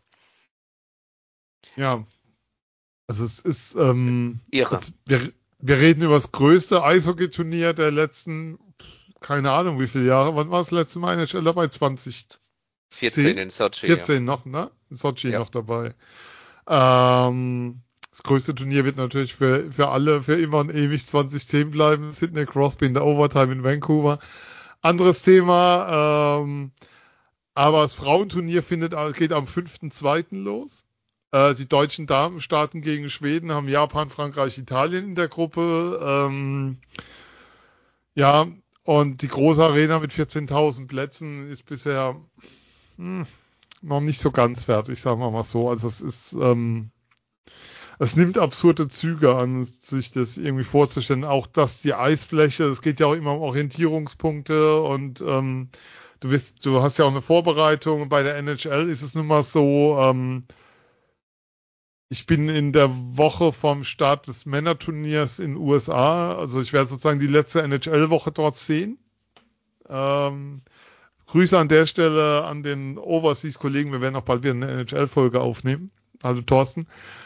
Ja, also es ist, Irre. also wir reden über das größte Eishockey-Turnier der letzten, keine Ahnung wie viele Jahre. Wann war das letzte Mal NHL dabei? 2010? 14 in Sochi, ja. 14 noch, ne? In Sochi Ja. noch dabei. Das größte Turnier wird natürlich für alle, für immer und ewig 2010 bleiben. Sidney Crosby in der Overtime in Vancouver. Anderes Thema, aber das Frauenturnier geht am 5.2. los. Die deutschen Damen starten gegen Schweden, haben Japan, Frankreich, Italien in der Gruppe. Ja, und die große Arena mit 14.000 Plätzen ist bisher noch nicht so ganz fertig, sagen wir mal so. Also es nimmt absurde Züge an, sich das irgendwie vorzustellen. Auch dass die Eisfläche, es geht ja auch immer um Orientierungspunkte und du hast ja auch eine Vorbereitung. Bei der NHL ist es nun mal so, ich bin in der Woche vom Start des Männerturniers in den USA. Also ich werde sozusagen die letzte NHL-Woche dort sehen. Ähm, Grüße an der Stelle an den Overseas-Kollegen. Wir werden auch bald wieder eine NHL-Folge aufnehmen. Also Thorsten.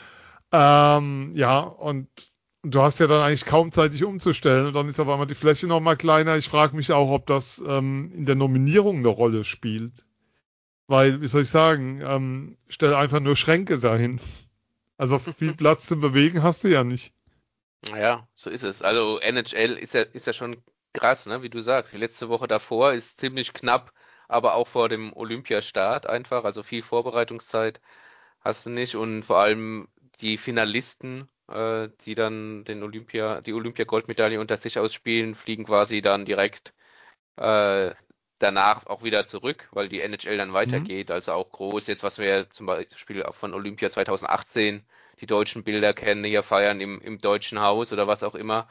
Ja, und du hast ja dann eigentlich kaum Zeit, dich umzustellen. Und dann ist auf einmal die Fläche nochmal kleiner. Ich frage mich auch, ob das in der Nominierung eine Rolle spielt. Weil, wie soll ich sagen, stell einfach nur Schränke dahin. Also viel Platz zum Bewegen hast du ja nicht. Ja, so ist es. Also NHL ist ja schon krass, ne? Wie du sagst. Die letzte Woche davor ist ziemlich knapp, aber auch vor dem Olympiastart einfach. Also viel Vorbereitungszeit hast du nicht, und vor allem die Finalisten, die dann die Olympia-Goldmedaille unter sich ausspielen, fliegen quasi dann direkt äh, danach auch wieder zurück, weil die NHL dann Mhm. weitergeht. Also auch groß jetzt, was wir ja zum Beispiel auch von Olympia 2018 die deutschen Bilder kennen, hier feiern im Deutschen Haus oder was auch immer.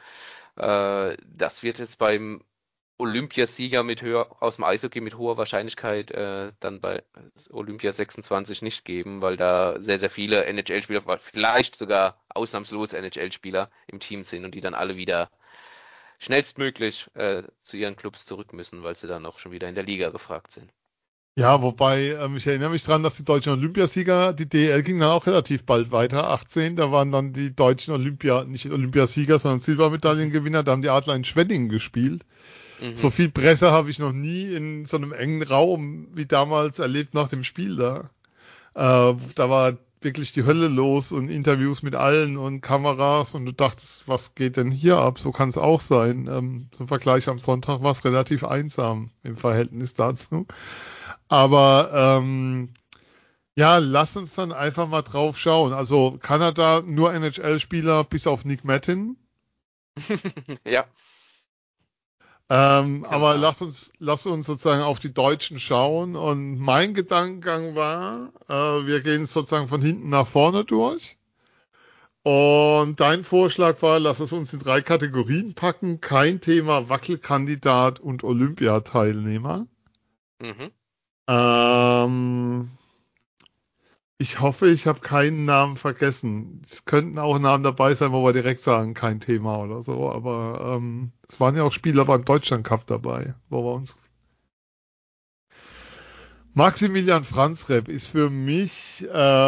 Das wird jetzt beim Olympiasieger aus dem Eishockey mit hoher Wahrscheinlichkeit dann bei Olympia 26 nicht geben, weil da sehr, sehr viele NHL-Spieler, vielleicht sogar ausnahmslos NHL-Spieler im Team sind und die dann alle wieder schnellstmöglich zu ihren Clubs zurück müssen, weil sie dann auch schon wieder in der Liga gefragt sind. Ja, wobei, ich erinnere mich dran, dass die deutschen Olympiasieger, die DEL ging dann auch relativ bald weiter. 18, da waren dann die deutschen nicht Olympiasieger, sondern Silbermedaillengewinner, da haben die Adler in Schwenningen gespielt. So Mhm. viel Presse habe ich noch nie in so einem engen Raum wie damals erlebt nach dem Spiel da. Da war wirklich die Hölle los und Interviews mit allen und Kameras und du dachtest, was geht denn hier ab? So kann es auch sein. Zum Vergleich am Sonntag war es relativ einsam im Verhältnis dazu. Aber ja, lass uns dann einfach mal drauf schauen. Also Kanada nur NHL-Spieler bis auf Nick Mattin. Ja, Aber genau. lass uns sozusagen auf die Deutschen schauen. Und mein Gedankengang war, wir gehen sozusagen von hinten nach vorne durch. Und dein Vorschlag war, lass es uns in 3 Kategorien packen. Kein Thema Wackelkandidat und Olympiateilnehmer. Mhm. Ähm, Ich hoffe, ich habe keinen Namen vergessen. Es könnten auch Namen dabei sein, wo wir direkt sagen, kein Thema oder so. Aber es waren ja auch Spieler beim Deutschland Cup dabei, wo wir uns Maximilian Franzreb ist für mich,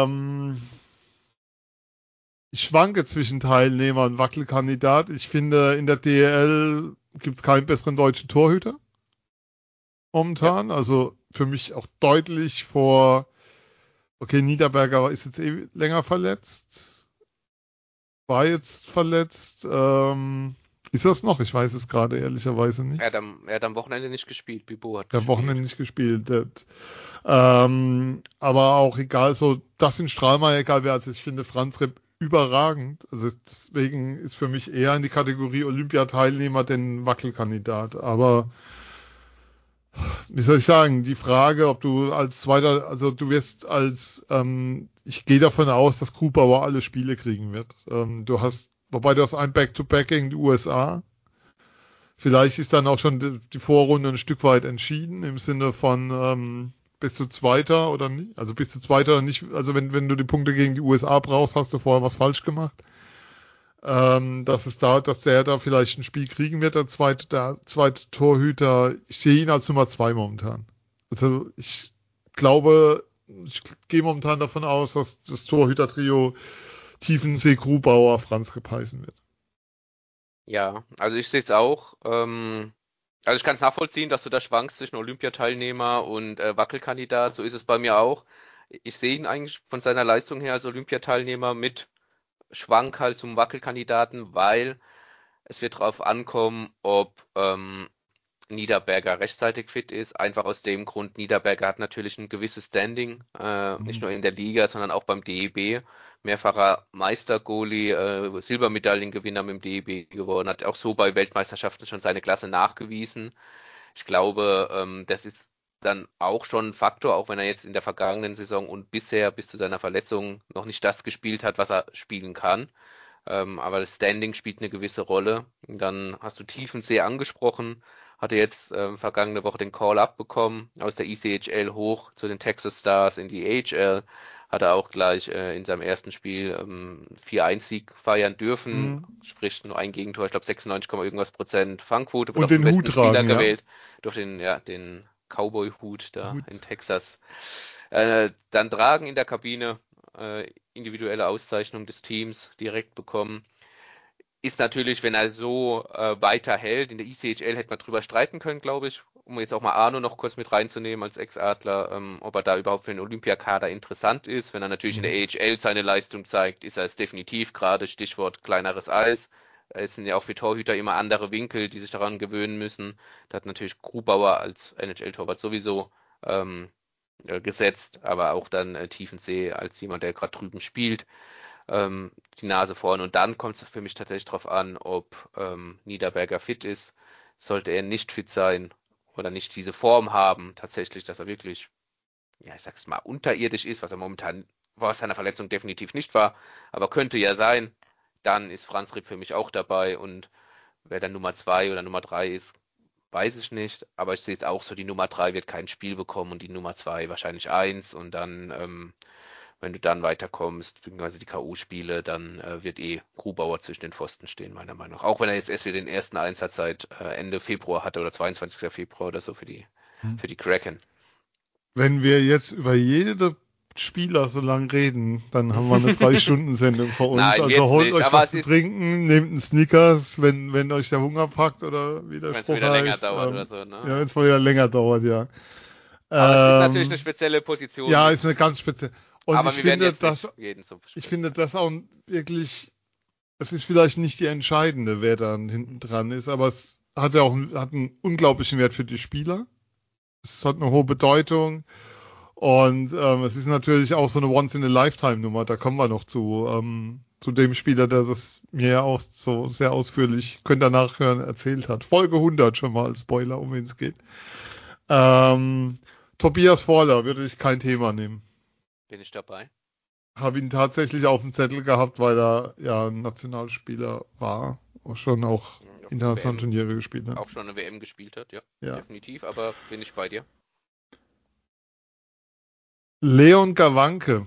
ich schwanke zwischen Teilnehmer und Wackelkandidat. Ich finde, in der DEL gibt es keinen besseren deutschen Torhüter momentan. Ja. Also für mich auch deutlich vor, okay, Niederberger ist jetzt länger verletzt. War jetzt verletzt. Ist das noch? Ich weiß es gerade ehrlicherweise nicht. Er hat am Wochenende nicht gespielt. Bibo hat gespielt. Am Wochenende nicht gespielt. Aber auch egal, so das in Strahlmeier, egal wer, also ich finde Franzreb überragend. Also deswegen ist für mich eher in die Kategorie Olympiateilnehmer denn Wackelkandidat. Aber wie soll ich sagen, die Frage, ob du als Zweiter, also du wirst ich gehe davon aus, dass Grubauer alle Spiele kriegen wird. Wobei du hast ein Back-to-Back gegen die USA. Vielleicht ist dann auch schon die Vorrunde ein Stück weit entschieden, im Sinne von bist du Zweiter oder nicht? Also bist du Zweiter oder nicht? Also wenn du die Punkte gegen die USA brauchst, hast du vorher was falsch gemacht. Dass der da vielleicht ein Spiel kriegen wird, der zweite Torhüter. Ich sehe ihn als Nummer 2 momentan. Also ich gehe momentan davon aus, dass das Torhüter-Trio Tiefensee, Grubauer, Franzreb heißen wird. Ja, also ich sehe es auch. Also ich kann es nachvollziehen, dass du da schwankst zwischen Olympiateilnehmer und Wackelkandidat. So ist es bei mir auch. Ich sehe ihn eigentlich von seiner Leistung her als Olympiateilnehmer mit Schwank halt zum Wackelkandidaten, weil es wird darauf ankommen, ob Niederberger rechtzeitig fit ist. Einfach aus dem Grund, Niederberger hat natürlich ein gewisses Standing, nicht nur in der Liga, sondern auch beim DEB. Mehrfacher Meister-Goalie, Silbermedaillengewinner mit dem DEB geworden, hat auch so bei Weltmeisterschaften schon seine Klasse nachgewiesen. Ich glaube, das ist dann auch schon ein Faktor, auch wenn er jetzt in der vergangenen Saison und bisher bis zu seiner Verletzung noch nicht das gespielt hat, was er spielen kann. Aber das Standing spielt eine gewisse Rolle. Und dann hast du Tiefensee angesprochen, hatte jetzt vergangene Woche den Call-Up bekommen aus der ECHL hoch zu den Texas Stars in die AHL. Hat er auch gleich in seinem ersten Spiel 4-1-Sieg feiern dürfen. Sprich nur ein Gegentor, ich glaube 96, irgendwas Prozent Fangquote. Und den Hut tragen, gewählt. Durch den Cowboy-Hut da in Texas. Dann tragen in der Kabine, individuelle Auszeichnung des Teams direkt bekommen. Ist natürlich, wenn er so weiterhält, in der ECHL hätte man drüber streiten können, glaube ich, um jetzt auch mal Arno noch kurz mit reinzunehmen als Ex-Adler, ob er da überhaupt für den Olympiakader interessant ist. Wenn er natürlich in der AHL seine Leistung zeigt, ist er es definitiv, gerade Stichwort kleineres Eis. Es sind ja auch für Torhüter immer andere Winkel, die sich daran gewöhnen müssen. Da hat natürlich Grubauer als NHL-Torwart sowieso gesetzt, aber auch dann Tiefensee als jemand, der gerade drüben spielt, die Nase vorn. Und dann kommt es für mich tatsächlich darauf an, ob Niederberger fit ist. Sollte er nicht fit sein oder nicht diese Form haben, tatsächlich, dass er wirklich, ja, ich sag's mal, unterirdisch ist, was er momentan vor seiner Verletzung definitiv nicht war, aber könnte ja sein, dann ist Franzreb für mich auch dabei, und wer dann Nummer 2 oder Nummer 3 ist, weiß ich nicht, aber ich sehe es auch so, die Nummer 3 wird kein Spiel bekommen und die Nummer 2 wahrscheinlich 1, und dann, wenn du dann weiterkommst, beziehungsweise die K.O.-Spiele, dann wird Grubauer zwischen den Pfosten stehen, meiner Meinung nach. Auch wenn er jetzt erst wieder den ersten Einsatz seit Ende Februar hatte oder 22. Februar oder so für die Kraken. Wenn wir jetzt über jede Spieler so lang reden, dann haben wir eine 3-Stunden-Sendung vor uns. Nein, also holt nicht, euch was zu trinken, nehmt einen Snickers, wenn euch der Hunger packt oder wie der Spruch heißt. Wenn es wieder länger dauert oder so, ne? Ja, wenn es mal wieder länger dauert, ja. Aber es ist natürlich eine spezielle Position. Ja, ist eine ganz spezielle. Und aber ich finde, das auch wirklich, es ist vielleicht nicht die entscheidende, wer dann hinten dran ist, aber es hat ja auch einen unglaublichen Wert für die Spieler. Es hat eine hohe Bedeutung. Und es ist natürlich auch so eine Once-in-a-Lifetime-Nummer. Da kommen wir noch zu dem Spieler, der das mir ja auch so sehr ausführlich, könnt ihr nachhören, erzählt hat. Folge 100 schon mal als Spoiler, um wen es geht. Tobias Vorler würde ich kein Thema nehmen. Bin ich dabei? Habe ihn tatsächlich auf dem Zettel gehabt, weil er ja ein Nationalspieler war. Schon auch internationale Turniere gespielt hat. Auch schon eine WM gespielt hat, ja. Definitiv, aber bin ich bei dir. Leon Gawanke.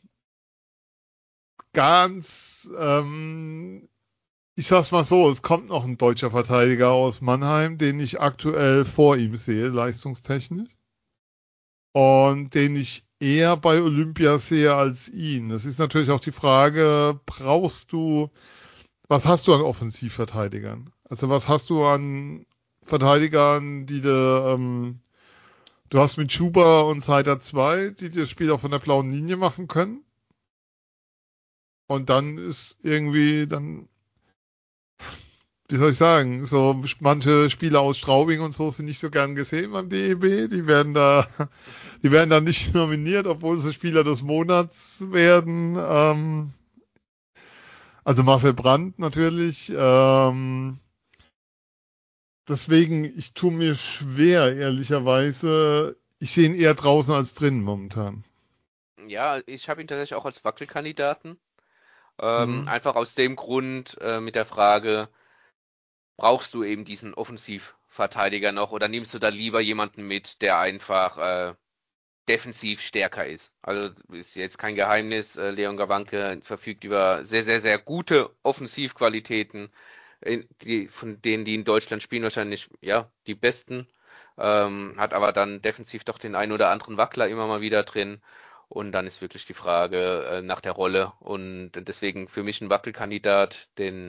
Ganz, ich sag's mal so, es kommt noch ein deutscher Verteidiger aus Mannheim, den ich aktuell vor ihm sehe, leistungstechnisch. und den ich eher bei Olympia sehe als ihn. Das ist natürlich auch die Frage, was hast du an Offensivverteidigern? Also was hast du an Verteidigern, du hast mit Schuber und Seider zwei, die das Spiel auch von der blauen Linie machen können. Und dann ist irgendwie wie soll ich sagen, so manche Spieler aus Straubing und so sind nicht so gern gesehen beim DEB. Die werden da nicht nominiert, obwohl sie Spieler des Monats werden. Also Marcel Brandt natürlich. Deswegen, ich tue mir schwer, ehrlicherweise. Ich sehe ihn eher draußen als drin momentan. Ja, ich habe ihn tatsächlich auch als Wackelkandidaten. Mhm. Einfach aus dem Grund mit der Frage, brauchst du eben diesen Offensivverteidiger noch oder nimmst du da lieber jemanden mit, der einfach defensiv stärker ist? Also ist jetzt kein Geheimnis, Leon Gawanke verfügt über sehr, sehr, sehr gute Offensivqualitäten, von denen, die in Deutschland spielen, wahrscheinlich ja die besten. Hat aber dann defensiv doch den einen oder anderen Wackler immer mal wieder drin. Und dann ist wirklich die Frage nach der Rolle. Und deswegen für mich ein Wackelkandidat,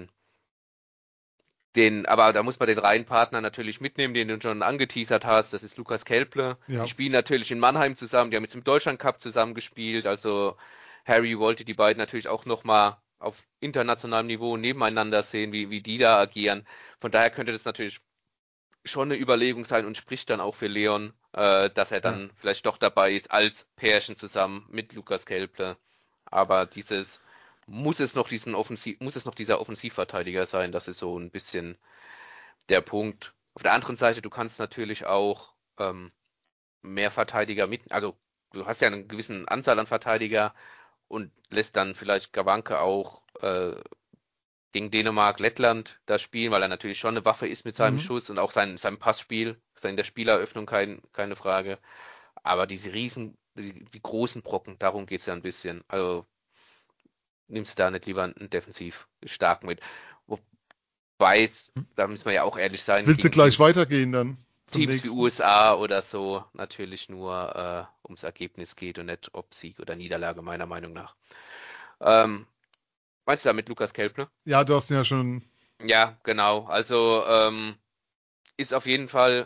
aber da muss man den Reihenpartner natürlich mitnehmen, den du schon angeteasert hast. Das ist Lukas Kelple. Die Ja. spielen natürlich in Mannheim zusammen. Die haben jetzt im Deutschland Cup zusammengespielt. Also Harry wollte die beiden natürlich auch nochmal auf internationalem Niveau nebeneinander sehen, wie die da agieren. Von daher könnte das natürlich schon eine Überlegung sein und spricht dann auch für Leon, dass er Ja. dann vielleicht doch dabei ist als Pärchen zusammen mit Lukas Kelple. Aber muss es noch dieser Offensivverteidiger sein? Das ist so ein bisschen der Punkt. Auf der anderen Seite, du kannst natürlich auch mehr Verteidiger also du hast ja eine gewisse Anzahl an Verteidiger und lässt dann vielleicht Gawanke auch gegen Dänemark, Lettland da spielen, weil er natürlich schon eine Waffe ist mit seinem Mhm. Schuss und auch sein Passspiel, sein der Spieleröffnung keine Frage. Aber die großen Brocken, darum geht's ja ein bisschen. Also nimmst du da nicht lieber einen defensiv stark mit. Wobei, da müssen wir ja auch ehrlich sein, Willst du gegen gleich weitergehen dann zum Teams wie nächsten? USA oder so natürlich nur ums Ergebnis geht und nicht ob Sieg oder Niederlage, meiner Meinung nach. Ähm, Meinst du damit Lukas Kelpne? Ja, du hast ihn ja schon. Ja, genau. Also ist auf jeden Fall,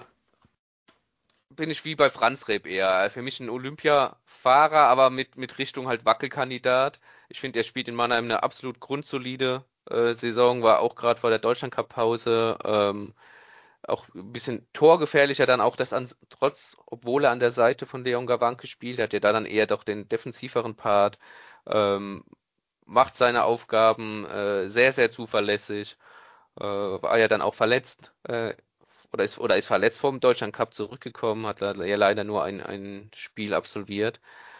bin ich wie bei Franz Reb eher. Für mich ein Olympia-Fahrer, aber mit Richtung halt Wackelkandidat. Ich finde, er spielt in Mannheim eine absolut grundsolide Saison, war auch gerade vor der Deutschland-Cup-Pause. Auch ein bisschen torgefährlicher dann auch obwohl er an der Seite von Leon Gawanke spielt, hat er da dann eher doch den defensiveren Part, ähm, macht seine Aufgaben sehr, sehr zuverlässig, war ja dann auch verletzt, oder ist verletzt vom Deutschland Cup zurückgekommen, hat ja leider nur ein Spiel absolviert.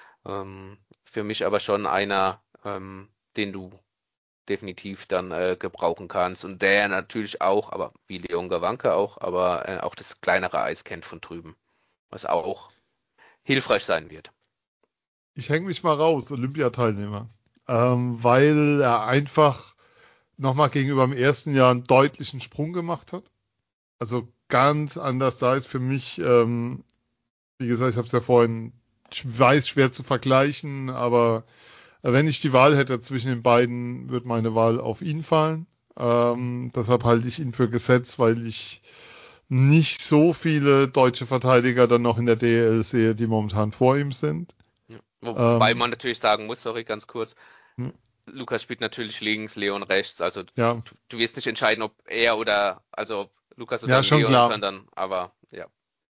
Für mich aber schon einer, den du definitiv dann gebrauchen kannst. Und der natürlich auch, aber wie Leon Gawanke auch, aber auch das kleinere Eis kennt von drüben, was auch hilfreich sein wird. Ich hänge mich mal raus, Olympiateilnehmer. Weil er einfach nochmal gegenüber dem ersten Jahr einen deutlichen Sprung gemacht hat. Also ganz anders da ist für mich, wie gesagt, ich habe es ja vorhin, ich weiß, schwer zu vergleichen, aber wenn ich die Wahl hätte zwischen den beiden, würde meine Wahl auf ihn fallen. Deshalb halte ich ihn für gesetzt, weil ich nicht so viele deutsche Verteidiger dann noch in der DEL sehe, die momentan vor ihm sind. Ja. Wobei Ähm, man natürlich sagen muss, sorry, ganz kurz, hm, Lukas spielt natürlich links, Leon rechts, also ja, du wirst nicht entscheiden, also ob Lukas oder ja, schon Leon, klar. sondern, aber ja,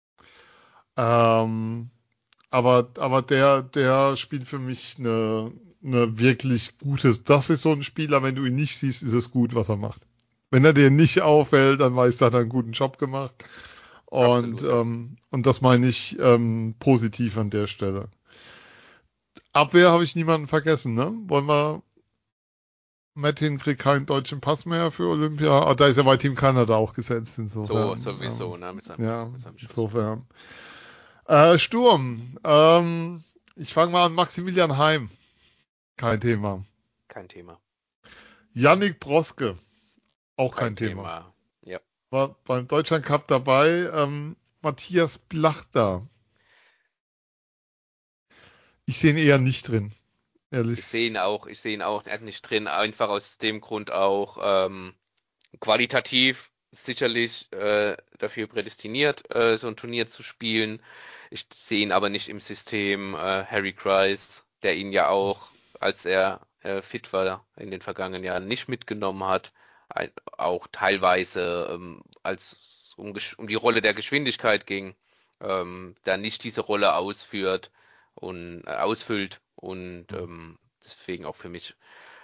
Ähm, aber der spielt für mich eine wirklich gute. Das ist so ein Spieler, wenn du ihn nicht siehst, ist es gut, was er macht. Wenn er dir nicht auffällt, dann weißt du, hat er einen guten Job gemacht. absolut, ja. Und das meine ich positiv an der Stelle. Abwehr habe ich niemanden vergessen, ne? Wollen wir, Metin kriegt keinen deutschen Pass mehr für Olympia. Ah, da ist ja bei Team Kanada auch gesetzt, So, insofern. sowieso, ne, mit seinem, Ja, mit seinem Schuss. insofern. Sturm. Ich fange mal an, Maximilian Heim. Kein Thema. Kein Thema. Yannick Broske. Auch Kein kein Thema. Thema. Ja. War beim Deutschland Cup dabei. Matthias Blachter. Ich sehe ihn eher nicht drin, ehrlich. Ich sehe ihn auch nicht drin, einfach aus dem Grund auch, qualitativ sicherlich dafür prädestiniert, so ein Turnier zu spielen. Ich sehe ihn aber nicht im System Harry Kreis, der ihn ja auch, als er fit war, in den vergangenen Jahren nicht mitgenommen hat, auch teilweise, als es um die Rolle der Geschwindigkeit ging, da nicht diese Rolle ausfüllt und deswegen auch für mich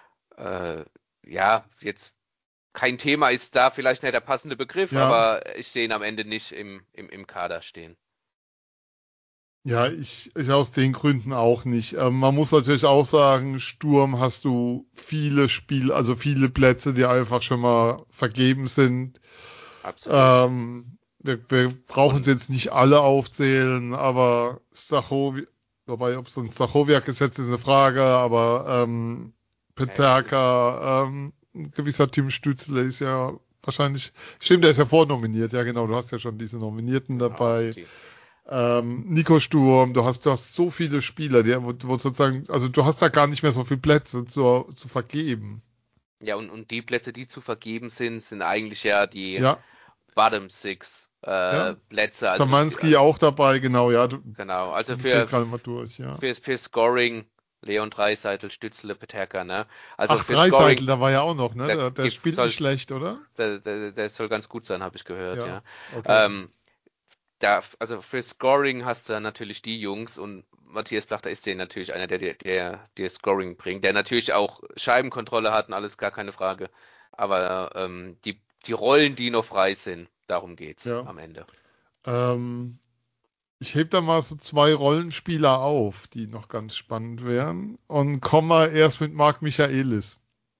ja, jetzt kein Thema ist da vielleicht nicht der passende Begriff, Ja, aber ich sehe ihn am Ende nicht im Kader stehen. ja, ich aus den Gründen auch nicht. Man muss natürlich auch sagen, Sturm hast du also viele Plätze, die einfach schon mal vergeben sind. Absolut. Wir brauchen sie Und jetzt nicht alle aufzählen, aber wobei, ob es ein Stachowiak ist, jetzt ist eine Frage, aber ja, das ist Peterka, ein gewisser Tim Stützle ist ja wahrscheinlich, stimmt, der ist ja vornominiert, ja genau, du hast ja schon diese Nominierten genau, also dabei. die. Nico Sturm, du hast so viele Spieler, wo sozusagen, also du hast da gar nicht mehr so viele Plätze zu vergeben. Ja, und die Plätze, die zu vergeben sind, sind eigentlich ja die Ja, Bottom Six ja. Plätze. Szymanski auch dabei, genau, ja. Genau, also Ich lese gerade mal durch, ja. für Scoring Leon Draisaitl, Stützle, Peterka, ne? Also Ach, für Scoring, Dreiseitel, da war ja auch noch, ne? da Der gibt's spielt nicht soll schlecht, oder? der soll ganz gut sein, habe ich gehört, Ja, ja. okay. Ähm, also für Scoring hast du dann natürlich die Jungs und Matthias Plachter ist natürlich einer, der dir Scoring bringt, der natürlich auch Scheibenkontrolle hat und alles, gar keine Frage. Aber die Rollen, die noch frei sind, darum geht's Ja. am Ende. Ähm, Ich heb da mal so zwei Rollenspieler auf, die noch ganz spannend wären. Und komm mal erst mit Marc Michaelis.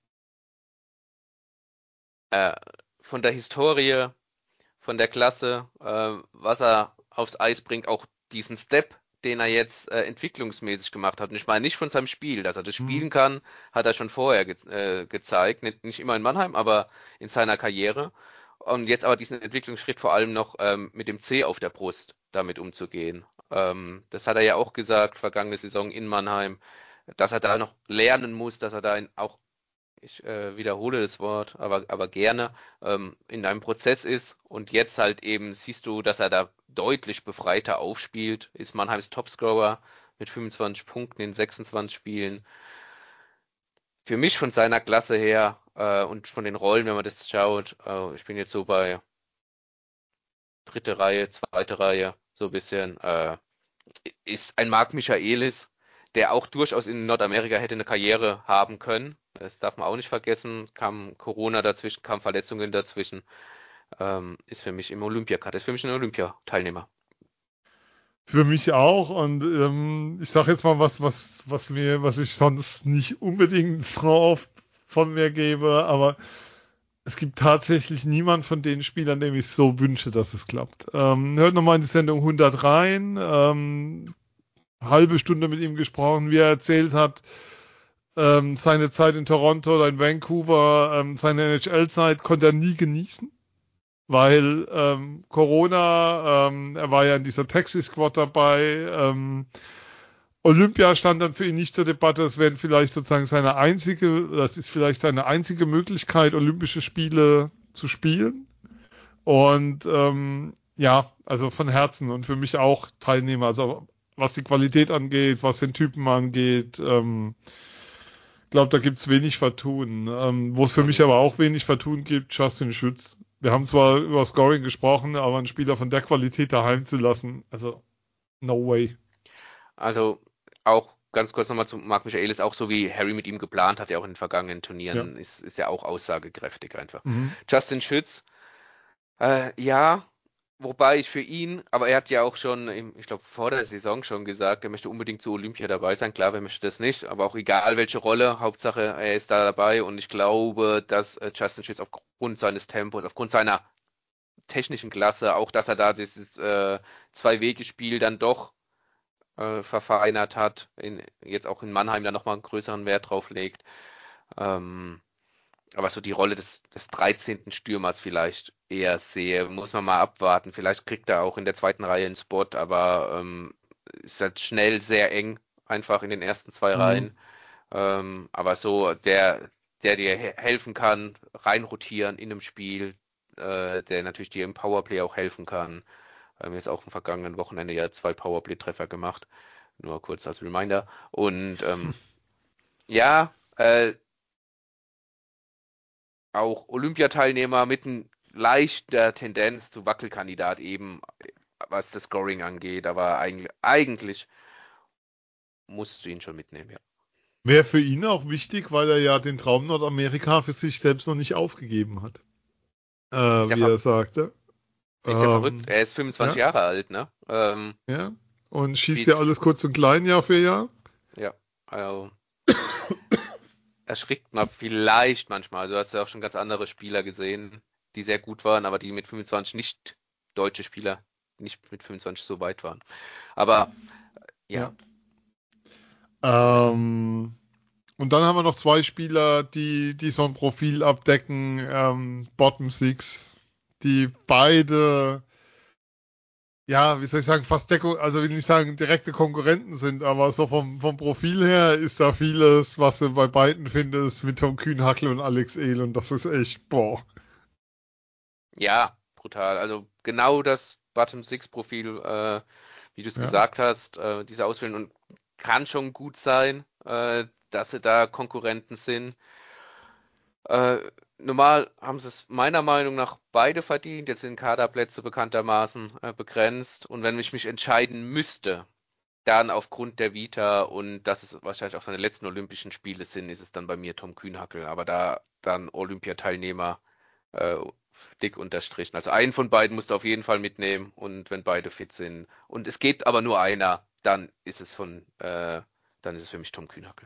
Äh, von der Historie, von der Klasse, was er aufs Eis bringt, auch diesen Step, den er jetzt entwicklungsmäßig gemacht hat. Und ich meine nicht von seinem Spiel, dass er das Hm. spielen kann, hat er schon vorher gezeigt, nicht immer in Mannheim, aber in seiner Karriere. Und jetzt aber diesen Entwicklungsschritt vor allem noch mit dem C auf der Brust damit umzugehen. Das hat er ja auch gesagt, vergangene Saison in Mannheim, dass er da noch lernen muss, dass er da auch ich wiederhole das Wort, aber gerne in einem Prozess ist und jetzt halt eben siehst du, dass er da deutlich befreiter aufspielt, ist Mannheims Topscorer mit 25 Punkten in 26 Spielen. Für mich von seiner Klasse her und von den Rollen, wenn man das schaut, ich bin jetzt so bei dritte Reihe, zweite Reihe, so ein bisschen, ist ein Marc Michaelis, der auch durchaus in Nordamerika hätte eine Karriere haben können. Das darf man auch nicht vergessen. Kam Corona dazwischen, kam Verletzungen dazwischen. Ist für mich im Olympiakader, ist für mich ein Olympiateilnehmer. Für mich auch. Und ich sage jetzt mal was ich sonst nicht unbedingt so oft von mir gebe, aber es gibt tatsächlich niemand von den Spielern, dem ich so wünsche, dass es klappt. Hört nochmal in die Sendung 100 rein. Halbe Stunde mit ihm gesprochen, wie er erzählt hat, seine Zeit in Toronto oder in Vancouver, seine NHL-Zeit konnte er nie genießen, weil Corona, er war ja in dieser Taxi-Squad dabei, Olympia stand dann für ihn nicht zur Debatte. Das ist vielleicht seine einzige Möglichkeit, Olympische Spiele zu spielen. Und ja, also von Herzen und für mich auch Teilnehmer. Also was die Qualität angeht, was den Typen angeht, glaube, da gibt's wenig Vertun. Wo es für mich Und aber auch wenig Vertun gibt, Justin Schütz. Wir haben zwar über Scoring gesprochen, aber einen Spieler von der Qualität daheim zu lassen, also no way. also auch ganz kurz nochmal zu Marc Michaelis, auch so wie Harry mit ihm geplant hat, ja auch in den vergangenen Ja. Turnieren, ist ja auch aussagekräftig einfach. Mhm. Justin Schütz, ja, wobei ich für ihn, aber er hat ja auch schon, ich glaube, vor der Saison schon gesagt, er möchte unbedingt zu Olympia dabei sein. Klar, wer möchte das nicht, aber auch egal welche Rolle, Hauptsache er ist da dabei und ich glaube, dass Justin Shields aufgrund seines Tempos, aufgrund seiner technischen Klasse, auch dass er da dieses Zwei-Wege-Spiel dann doch verfeinert hat, jetzt auch in Mannheim dann nochmal einen größeren Wert drauf legt. Ähm, aber so die Rolle des 13. Stürmers vielleicht eher sehe, muss man mal abwarten. Vielleicht kriegt er auch in der zweiten Reihe einen Spot, aber ist halt schnell sehr eng. einfach in den ersten 2 Reihen. Aber so, der dir helfen kann, reinrotieren in einem Spiel, der natürlich dir im Powerplay auch helfen kann. Jetzt auch am vergangenen Wochenende ja 2 Powerplay-Treffer gemacht. Nur kurz als Reminder. Und ja, auch Olympiateilnehmer mit leichter Tendenz zu Wackelkandidat eben, was das Scoring angeht. Aber eigentlich musst du ihn schon mitnehmen, ja. Wäre für ihn auch wichtig, weil er ja den Traum Nordamerika für sich selbst noch nicht aufgegeben hat. Wie er sagte. Ist ja verrückt. Er ist 25 Jahre alt, ne? Ja. Und schießt ja alles kurz und klein Jahr für Jahr. Ja, also erschrickt man vielleicht manchmal. Du hast ja auch schon ganz andere Spieler gesehen, die sehr gut waren, aber die mit 25 nicht deutsche Spieler, nicht mit 25 so weit waren. Aber ja. Und dann haben wir noch 2 Spieler, die so ein Profil abdecken, Bottom Six, die beide, ja, wie soll ich sagen, also will nicht sagen direkte Konkurrenten sind, aber so vom Profil her ist da vieles, was du bei beiden findest, mit Tom Kühnhackl und Alex Ehl, und das ist echt, boah. Ja, brutal. Also genau das Bottom Six Profil, wie du es gesagt hast, diese Auswählen, und kann schon gut sein, dass sie da Konkurrenten sind. Normal haben sie es meiner Meinung nach beide verdient. Jetzt sind Kaderplätze bekanntermaßen begrenzt. Und wenn ich mich entscheiden müsste, dann aufgrund der Vita und dass es wahrscheinlich auch seine letzten Olympischen Spiele sind, ist es dann bei mir Tom Kühnhackl. Aber da dann Olympiateilnehmer dick unterstrichen. Also einen von beiden musst du auf jeden Fall mitnehmen, und wenn beide fit sind. Und es geht aber nur einer, dann ist es für mich Tom Kühnhackl.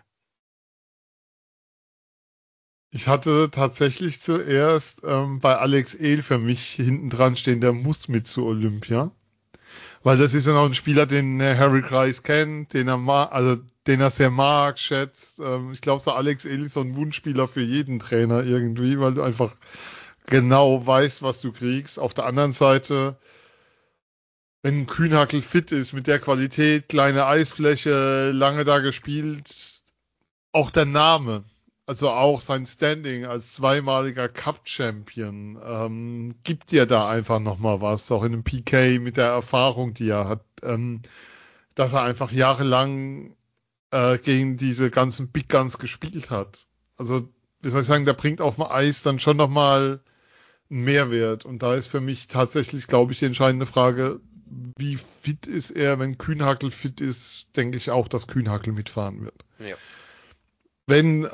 Ich hatte tatsächlich zuerst bei Alex Ehl für mich hinten dran stehen, der muss mit zu Olympia. Weil das ist ja noch ein Spieler, den Harry Kreis kennt, den er sehr mag, schätzt. Ich glaube, so Alex Ehl ist so ein Wunschspieler für jeden Trainer irgendwie, weil du einfach genau weißt, was du kriegst. Auf der anderen Seite, wenn ein Kühnhackl fit ist, mit der Qualität, kleine Eisfläche, lange da gespielt, auch der Name, also auch sein Standing als zweimaliger Cup-Champion, gibt dir da einfach nochmal was, auch in einem PK mit der Erfahrung, die er hat, dass er einfach jahrelang gegen diese ganzen Big Guns gespielt hat. Also, wie soll ich sagen, der bringt auf dem Eis dann schon nochmal einen Mehrwert. Und da ist für mich tatsächlich, glaube ich, die entscheidende Frage, wie fit ist er? Wenn Kühnhackl fit ist, denke ich auch, dass Kühnhackl mitfahren wird. Ja. Wenn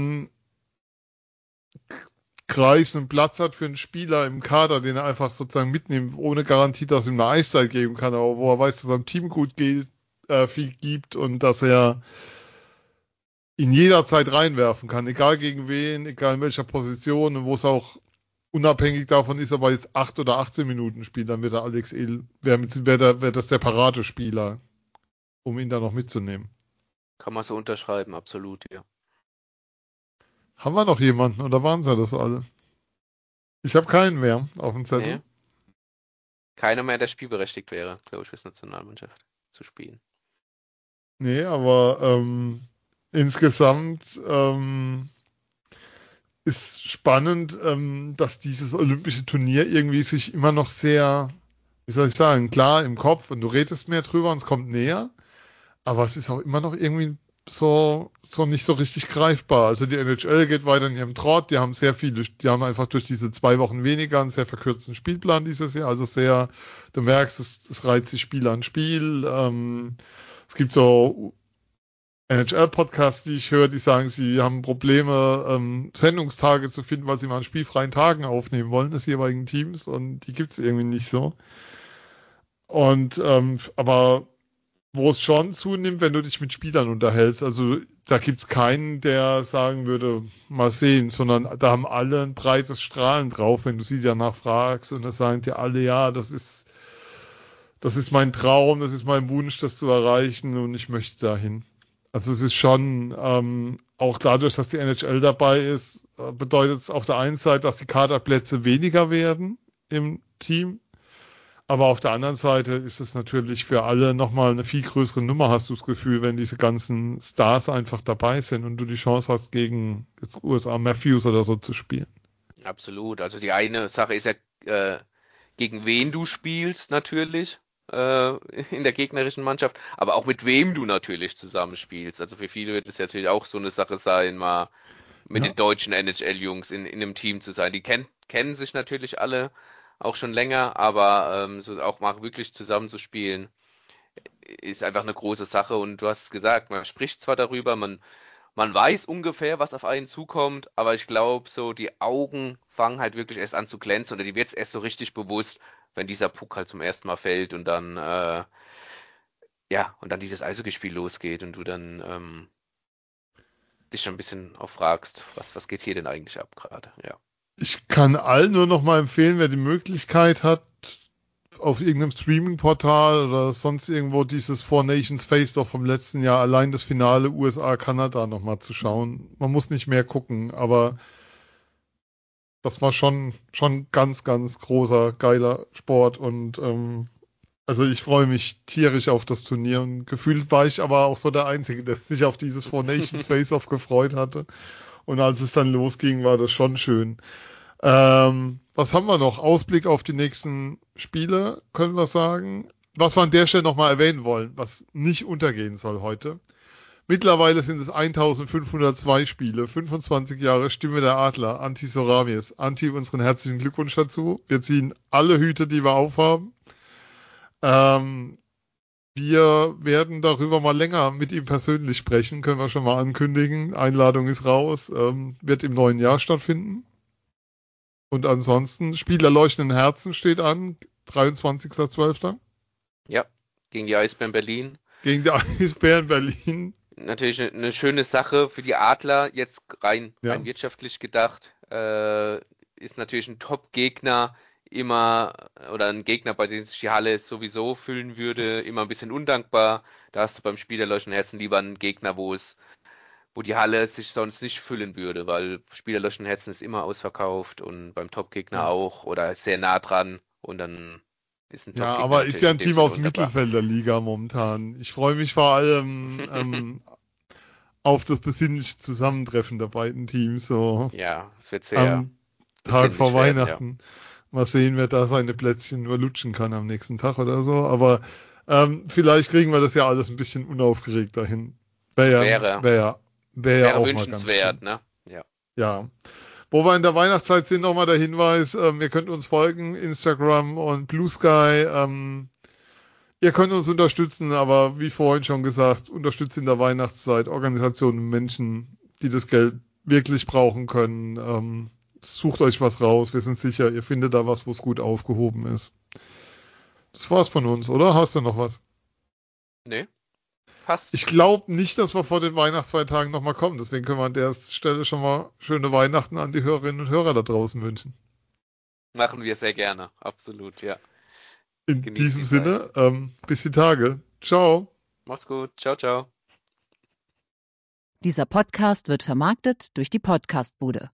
Kreis einen Platz hat für einen Spieler im Kader, den er einfach sozusagen mitnimmt, ohne Garantie, dass ihm eine Eiszeit geben kann, aber wo er weiß, dass er am Team gut geht, viel gibt und dass er ihn jederzeit reinwerfen kann, egal gegen wen, egal in welcher Position, und wo es auch unabhängig davon ist, ob er jetzt 8 oder 18 Minuten spielt, dann wird der Alex Ehl, wäre das der Paradespieler, um ihn da noch mitzunehmen. Kann man so unterschreiben, absolut, ja. Haben wir noch jemanden oder waren sie das alle? Ich habe keinen mehr auf dem Zettel. Nee. Keiner mehr, der spielberechtigt wäre, glaube ich, für die Nationalmannschaft zu spielen. Nee, aber insgesamt ist spannend, dass dieses olympische Turnier irgendwie sich immer noch sehr, wie soll ich sagen, klar im Kopf, und du redest mehr drüber und es kommt näher, aber es ist auch immer noch irgendwie so nicht so richtig greifbar. Also die NHL geht weiter in ihrem Trott, die haben die haben einfach durch diese 2 Wochen weniger einen sehr verkürzten Spielplan dieses Jahr, also sehr, du merkst, es reiht sich Spiel an Spiel. Es gibt so NHL-Podcasts, die ich höre, die sagen, sie haben Probleme, Sendungstage zu finden, weil sie mal an spielfreien Tagen aufnehmen wollen, des jeweiligen Teams, und die gibt's irgendwie nicht so. Und aber wo es schon zunimmt, wenn du dich mit Spielern unterhältst, also da gibt's keinen, der sagen würde, mal sehen, sondern da haben alle ein breites Strahlen drauf, wenn du sie danach fragst, und das sagen dir alle, ja, das ist mein Traum, das ist mein Wunsch, das zu erreichen, und ich möchte dahin. Also es ist schon, auch dadurch, dass die NHL dabei ist, bedeutet es auf der einen Seite, dass die Kaderplätze weniger werden im Team. Aber auf der anderen Seite ist es natürlich für alle nochmal eine viel größere Nummer, hast du das Gefühl, wenn diese ganzen Stars einfach dabei sind und du die Chance hast, gegen jetzt USA Matthews oder so zu spielen. Absolut. Also die eine Sache ist ja, gegen wen du spielst natürlich in der gegnerischen Mannschaft, aber auch mit wem du natürlich zusammenspielst. Also für viele wird es natürlich auch so eine Sache sein, mal mit Ja. den deutschen NHL-Jungs in einem Team zu sein. Die kennen sich natürlich alle auch schon länger, aber so auch mal wirklich zusammenzuspielen, ist einfach eine große Sache. Und du hast es gesagt, man spricht zwar darüber, man weiß ungefähr, was auf einen zukommt, aber ich glaube, so die Augen fangen halt wirklich erst an zu glänzen oder die wird es erst so richtig bewusst, wenn dieser Puck halt zum ersten Mal fällt und dann, ja, und dann dieses Eishockeyspiel losgeht und du dann dich schon ein bisschen auch fragst, was geht hier denn eigentlich ab gerade? Ja. Ich kann allen nur noch mal empfehlen, wer die Möglichkeit hat, auf irgendeinem Streaming-Portal oder sonst irgendwo dieses Four Nations Face-Off vom letzten Jahr, allein das Finale USA-Kanada noch mal zu schauen. Man muss nicht mehr gucken, aber das war schon ganz, ganz großer, geiler Sport und also ich freue mich tierisch auf das Turnier und gefühlt war ich aber auch so der Einzige, der sich auf dieses Four Nations Face-Off gefreut hatte. Und als es dann losging, war das schon schön. Was haben wir noch? Ausblick auf die nächsten Spiele, können wir sagen. Was wir an der Stelle nochmal erwähnen wollen, was nicht untergehen soll heute. Mittlerweile sind es 1502 Spiele, 25 Jahre Stimme der Adler, Antti Soramies. Antti, unseren herzlichen Glückwunsch dazu. Wir ziehen alle Hüte, die wir aufhaben. Ähm, Wir werden darüber mal länger mit ihm persönlich sprechen, können wir schon mal ankündigen. Einladung ist raus, wird im neuen Jahr stattfinden. Und ansonsten, Spiel der leuchtenden Herzen steht an, 23.12. Ja, gegen die Eisbären Berlin. Gegen die Eisbären Berlin. Natürlich eine schöne Sache für die Adler, jetzt rein Ja, wirtschaftlich gedacht, ist natürlich ein Top-Gegner immer, oder ein Gegner, bei dem sich die Halle sowieso füllen würde, immer ein bisschen undankbar. Da hast du beim Spiel der Leuchtenden Herzen lieber einen Gegner, wo die Halle sich sonst nicht füllen würde, weil Spiel der Leuchtenden Herzen ist immer ausverkauft und beim Top-Gegner ja. auch oder sehr nah dran und dann ist ein Ja, Top-Gegner aber ist ja natürlich in ein dem Team Sinne aus dem undankbar. Mittelfeld der Liga momentan. Ich freue mich vor allem auf das besinnliche Zusammentreffen der beiden Teams, so Ja, es wird sehr am Tag vor besinnlich werden, ja. Weihnachten. Mal sehen, wer da seine Plätzchen nur lutschen kann am nächsten Tag oder so. Aber vielleicht kriegen wir das ja alles ein bisschen unaufgeregt dahin. Wäre, Wär ja wäre auch mal ganz wünschenswert, schön. ne? Ja. Ja. Wo wir in der Weihnachtszeit sind, nochmal der Hinweis, ihr könnt uns folgen, Instagram und Blue Sky. Ihr könnt uns unterstützen, aber wie vorhin schon gesagt, unterstützt in der Weihnachtszeit Organisationen und Menschen, die das Geld wirklich brauchen können. Sucht euch was raus. Wir sind sicher, ihr findet da was, wo es gut aufgehoben ist. Das war's von uns, oder? Hast du noch was? Nee, passt. Ich glaube nicht, dass wir vor den Weihnachtsfeiertagen nochmal kommen. Deswegen können wir an der Stelle schon mal schöne Weihnachten an die Hörerinnen und Hörer da draußen wünschen. Machen wir sehr gerne. Absolut, ja. In Genießt diesem die Zeit. Sinne, bis die Tage. Ciao. Macht's gut. Ciao, ciao. Dieser Podcast wird vermarktet durch die Podcastbude.